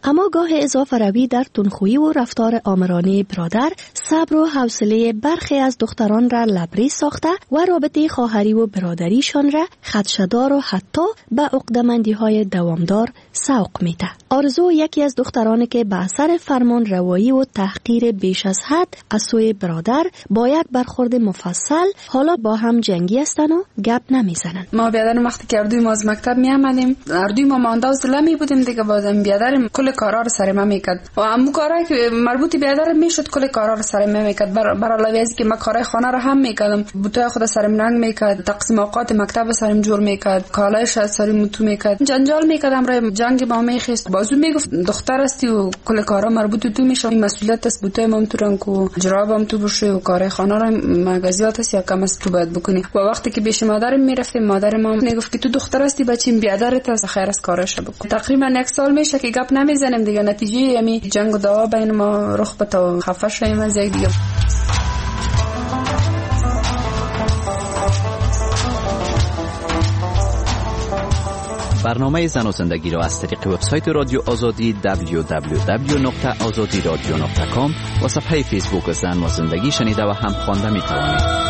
اما گاه اضافه روی در تندخویی و رفتار آمرانه برادر صبر و حوصله برخی از دختران را لبریز ساخته و رابطه خواهری و برادریشان را خدشه‌دار و حتی به عقده‌مندی‌های دوامدار سوق می‌ده. آرزو یکی از دخترانی که به اثر فرمان روایی و تحقیر بیش از حد از سوی برادر با یک برخورد مفصل حالا با هم جنگی هستند و گپ نمیزنند. ما بیادرم وقتی که اردوی ما از مکتب می آمدیم، اردوی ما مانده و زلمی بودیم دیگه، بازم بیادرم کل کارا رو سر ما میکرد و همون کارایی که مربوط بیادرم میشد کل کارا رو سر ما میکرد. برای از که ما کارای خانه رو هم میکردم، بوتای خود سرم رنگ میکرد، تقسیم اوقات مکتب سرم جور میکرد، کالایش از سرم تو میکرد، جنجال میکردم، رای جنگ با میخست. بازو میگفت دختر هستی و کل کارا مربوط تو میشه، این مسئولیت است، بوتای ما تو رنگ و جرابم تو بشه و کارای خانه رو مغازیات است یا کم است تو باید بکنی. و وقتی که پیش مادرم میرفتیم، مادرم هم میگفت که تو دختر هستی بچیم بیادرت است، خیر است کارش بکن. تقریبا یک سال میشه که گپ نمیزنیم دیگه، نتیجه همین جنگ و دعوا بین ما رخ بده و خفه شدیم از یک دیگه. برنامه زن و زندگی را از طریق وبسایت رادیو آزادی www.azadiradio.com و صفحه فیسبوک زن و زندگی شنیده و هم خوانده می توانید.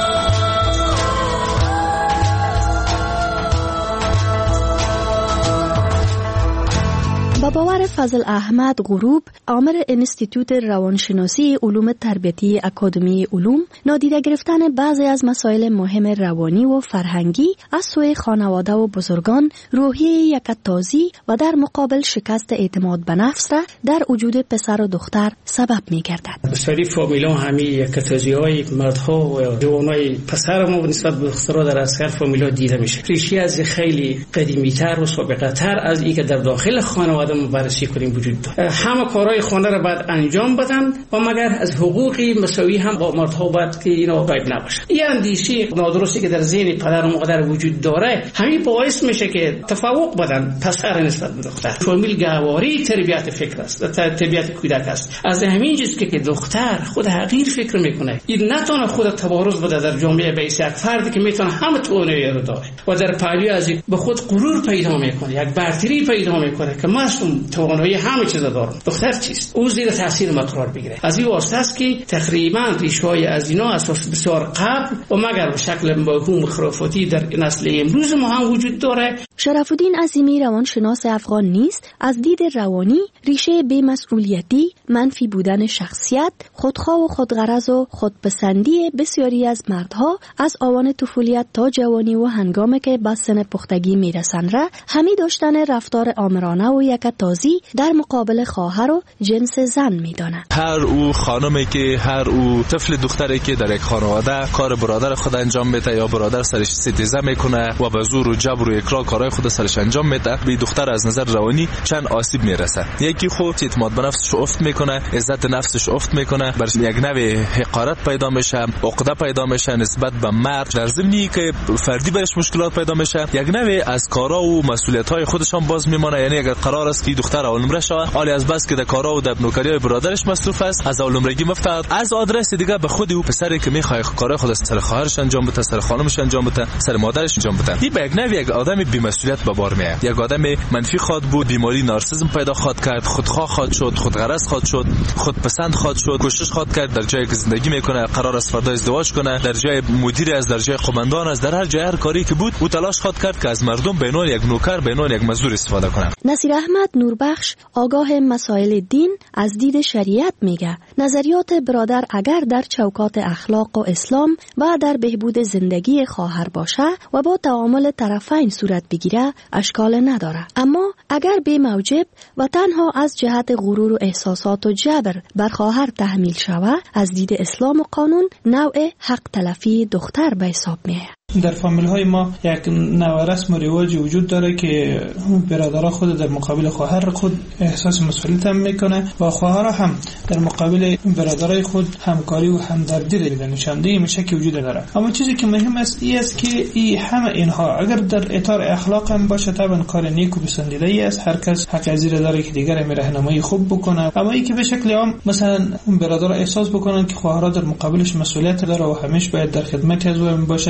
با باور فضل احمد غروب، آمر انستیتوت روانشناسی علوم تربیتی اکادمی علوم، نادیده گرفتن بعضی از مسائل مهم روانی و فرهنگی از سوی خانواده و بزرگان روحیه یکتازی و در مقابل شکست اعتماد به نفس را در وجود پسر و دختر سبب می گردد. بسیاری فامیلا همه یکتازی های مردها و جوانای پسر ما نسبت به دخترها در اکثر فامیلا دیده میشه. ریشه از خیلی قدیمی تر و سابقه تر از این که در داخل خانواده بررسی کنیم وجود داره. همه کارهای خانه را باید انجام بدن و مگر از حقوقی مساوی هم با مردها باید که اینا غایب نباشه. این اندیشه نادرستی که در ذهن پدر و مادر وجود داره همین باعث میشه که تفوق بدن پسر نسبت به دختر. فامیل گهواری تربیت فکر است، تربیت کودک است. از همین چیز که دختر خود حقیر فکر میکنه، این نتونه خود تبارز بده در جامعه به یک فردی که میتونه همه توانایی رو داره و در پهلوی از به خود غرور پیدا میکنه، یک برتری پیدا میکنه که من توانایی همه چیز دارم، دختر چیست؟ او زیر تاثیر ما قرار بگیره. از این واسطه است که تقریبا ریشه‌های از اینا اساس بسیار قبل و مگر به شکل مفهوم خرافاتی در نسل امروز ما هم وجود داره. شرف‌الدین عظیمی روانشناس افغان نیست از دید روانی ریشه بی‌مسئولیتی، منفی بودن شخصیت، خودخواه و خودغرض و خودپسندی بسیاری از مردها از آوان طفولیت تا جوانی و هنگامی که به سن پختگی میرسند را همی داشتن رفتار آمرانه و یکتازی در مقابل خواهر و جنس زن میدانند. هر او خانمی که هر او طفل دختری که در یک خانواده کار برادر خود انجام میده یا برادر سرش ستیزه میکنه و به زور و جبر و اکراه کارهای خود سرش انجام میده، به دختر از نظر روانی چند آسیب میرسه. یکی خود اعتماد به نفسش افت میکنه، عزت نفسش افت میکنه، برش یک نوع حقارت پیدا میشه، عقده پیدا میشه نسبت به مرد، در ضمنی که فردی برش مشکلات پیدا میشه، یک نوع از کارا و مسئولیت‌های خودشان باز میمونه. یعنی اگر قرار است که دختر اولمره شوه، حالی از بس که در کارا و در نوکری‌های برادرش مصروف است، از اولمرگی مفتاد، از آدرس دیگه به خود او پسری که میخواد کارهای خود سر خواهرش انجام بده، سر خانمش انجام بده، سر مادرش انجام بده. این به یک نوع یک آدم بی‌مسئولیت به بار میاد. یک آدم منفی خواد بود، بیماری نارسیسم پیدا خواد کرد، خودخواه خواد شد، خودغرض خواد شد، خودپسند خواد شد، کوشش خواد کرد در جایی که زندگی میکنه قرار است فردا ازدواج کنه، در جای مدیر از در جای قماندان از در هر جای هر کاری که بود او تلاش خواد کرد که از مردم به عنوان یک نوکر، به عنوان یک مزدور استفاده کنه. نصیر احمد نوربخش آگاه مسائل دین از دید شریعت میگه نظریات برادر اگر در چوکات اخلاق و اسلام و در بهبود زندگی خواهر باشه و با تعامل طرفین صورت بگیره اشکال نداره، اما اگر به موجب و تنها از جهت غرور و احساسات و جبر بر خواهر تحمیل شوه از دید اسلام و قانون نوع حق تلفی دختر به حساب میه. در فامیل های ما یک نوع رسم و رواج وجود داره که برادرها خود در مقابل خواهر خود احساس مسئولیت هم میکنه و خواهرها هم در مقابل برادرای خود همکاری و همدردی دیدن نشانده میشه که وجود داره. اما چیزی که مهم است این است که همه اینها اگر در اطار اخلاق هم باشه طبعا کار نیک و پسندیده ای است، هر کس حق از این داره که دیگر هم راهنمایی خوب بکنه. اما این که به شکل عام مثلا برادرها احساس بکنن که خواهرها در مقابلش مسئولیت داره و همیشه باید در خدمت از او باشن، هیچ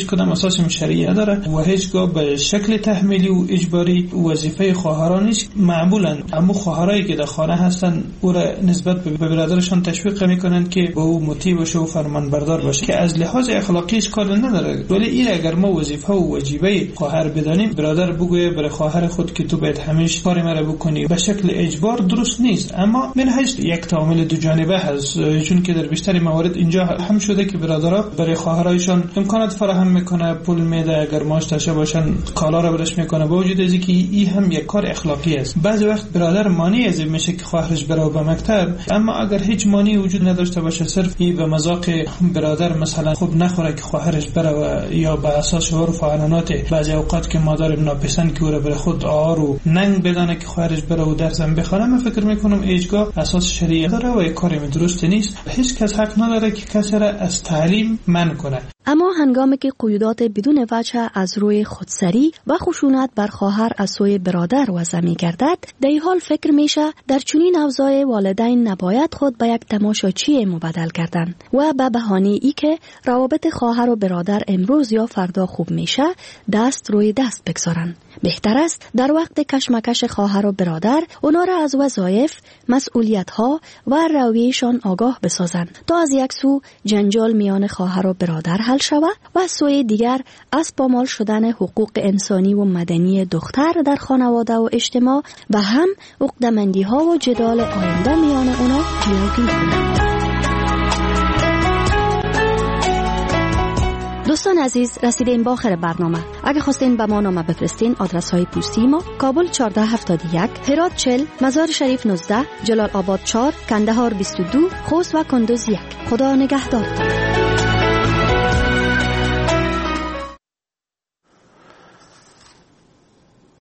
هیچ کدام اساس شرعی نداره و هیچگاه به شکل تحمیلی و اجباری وظیفه خواهران نیست. معمولا اما خواهرایی که در خانه هستن او را نسبت به برادرشان تشویق میکنند که به او مطیع باشه و فرمانبردار باشه که از لحاظ اخلاقی اشکال نداره. ولی این اگر ما وظیفه و واجبه خواهر بدانیم، برادر بگویه برای خواهر خود که تو باید همیشه کار مرا بکنی به شکل اجبار درست نیست. اما من هست یک تعامل دو جانبه هست، چون که در بیشتر موارد اینجا هم شده که برادرها برای خواهرایشان امکانات فراهم میکنه، پول میده، اگر معاش داشته باشن کالا را برش میکنه، با وجود از اینکه این هم یک کار اخلاقی است. بعضی وقت برادر مانع از این میشه که خواهرش بره به مکتب، اما اگر هیچ مانعی وجود نداشته باشه، صرف این به مذاق برادر مثلا خوب نخوره که خواهرش بره و یا به اساس عرف و عنعنات بعضی اوقات که مادر ناپسند که او را بر خود آر و ننگ بدانه که خواهرش بره و درسم بخونه، من فکر میکنم هیچگاه اساس شرعی داره و یک کاری درست نیست. هیچ کس حق نداره که کسی را از تعلیم منع کنه. اما هنگامی که قیودات بدون وجه از روی خودسری و خشونت بر خواهر از سوی برادر وضع می‌گردد، در این حال فکر میشه در چنین اوضاع والدین نباید خود به یک تماشاچی مبدل کردند و به بهانه ای که روابط خواهر و برادر امروز یا فردا خوب میشه دست روی دست بگذارند. بهتر است در وقت کشمکش خواهر و برادر اونا را از وظایف، مسئولیت‌ها و رویشان آگاه بسازند تا از یک سو جنجال میان خواهر و برادر حل شود و از سوی دیگر از پامال شدن حقوق انسانی و مدنی دختر در خانواده و اجتماع و هم عقده‌مندی‌ها و جدال آینده میان اونا جلوگیری کنند. دوستان عزیز، رسیدیم با آخر برنامه. اگه خواستین به ما نامه بفرستین، آدرس های پستی ما: کابل 1471، هرات 40، مزار شریف 19، جلال آباد 4، کندهار 22، خوست و کندوز 1. خدا نگهدار.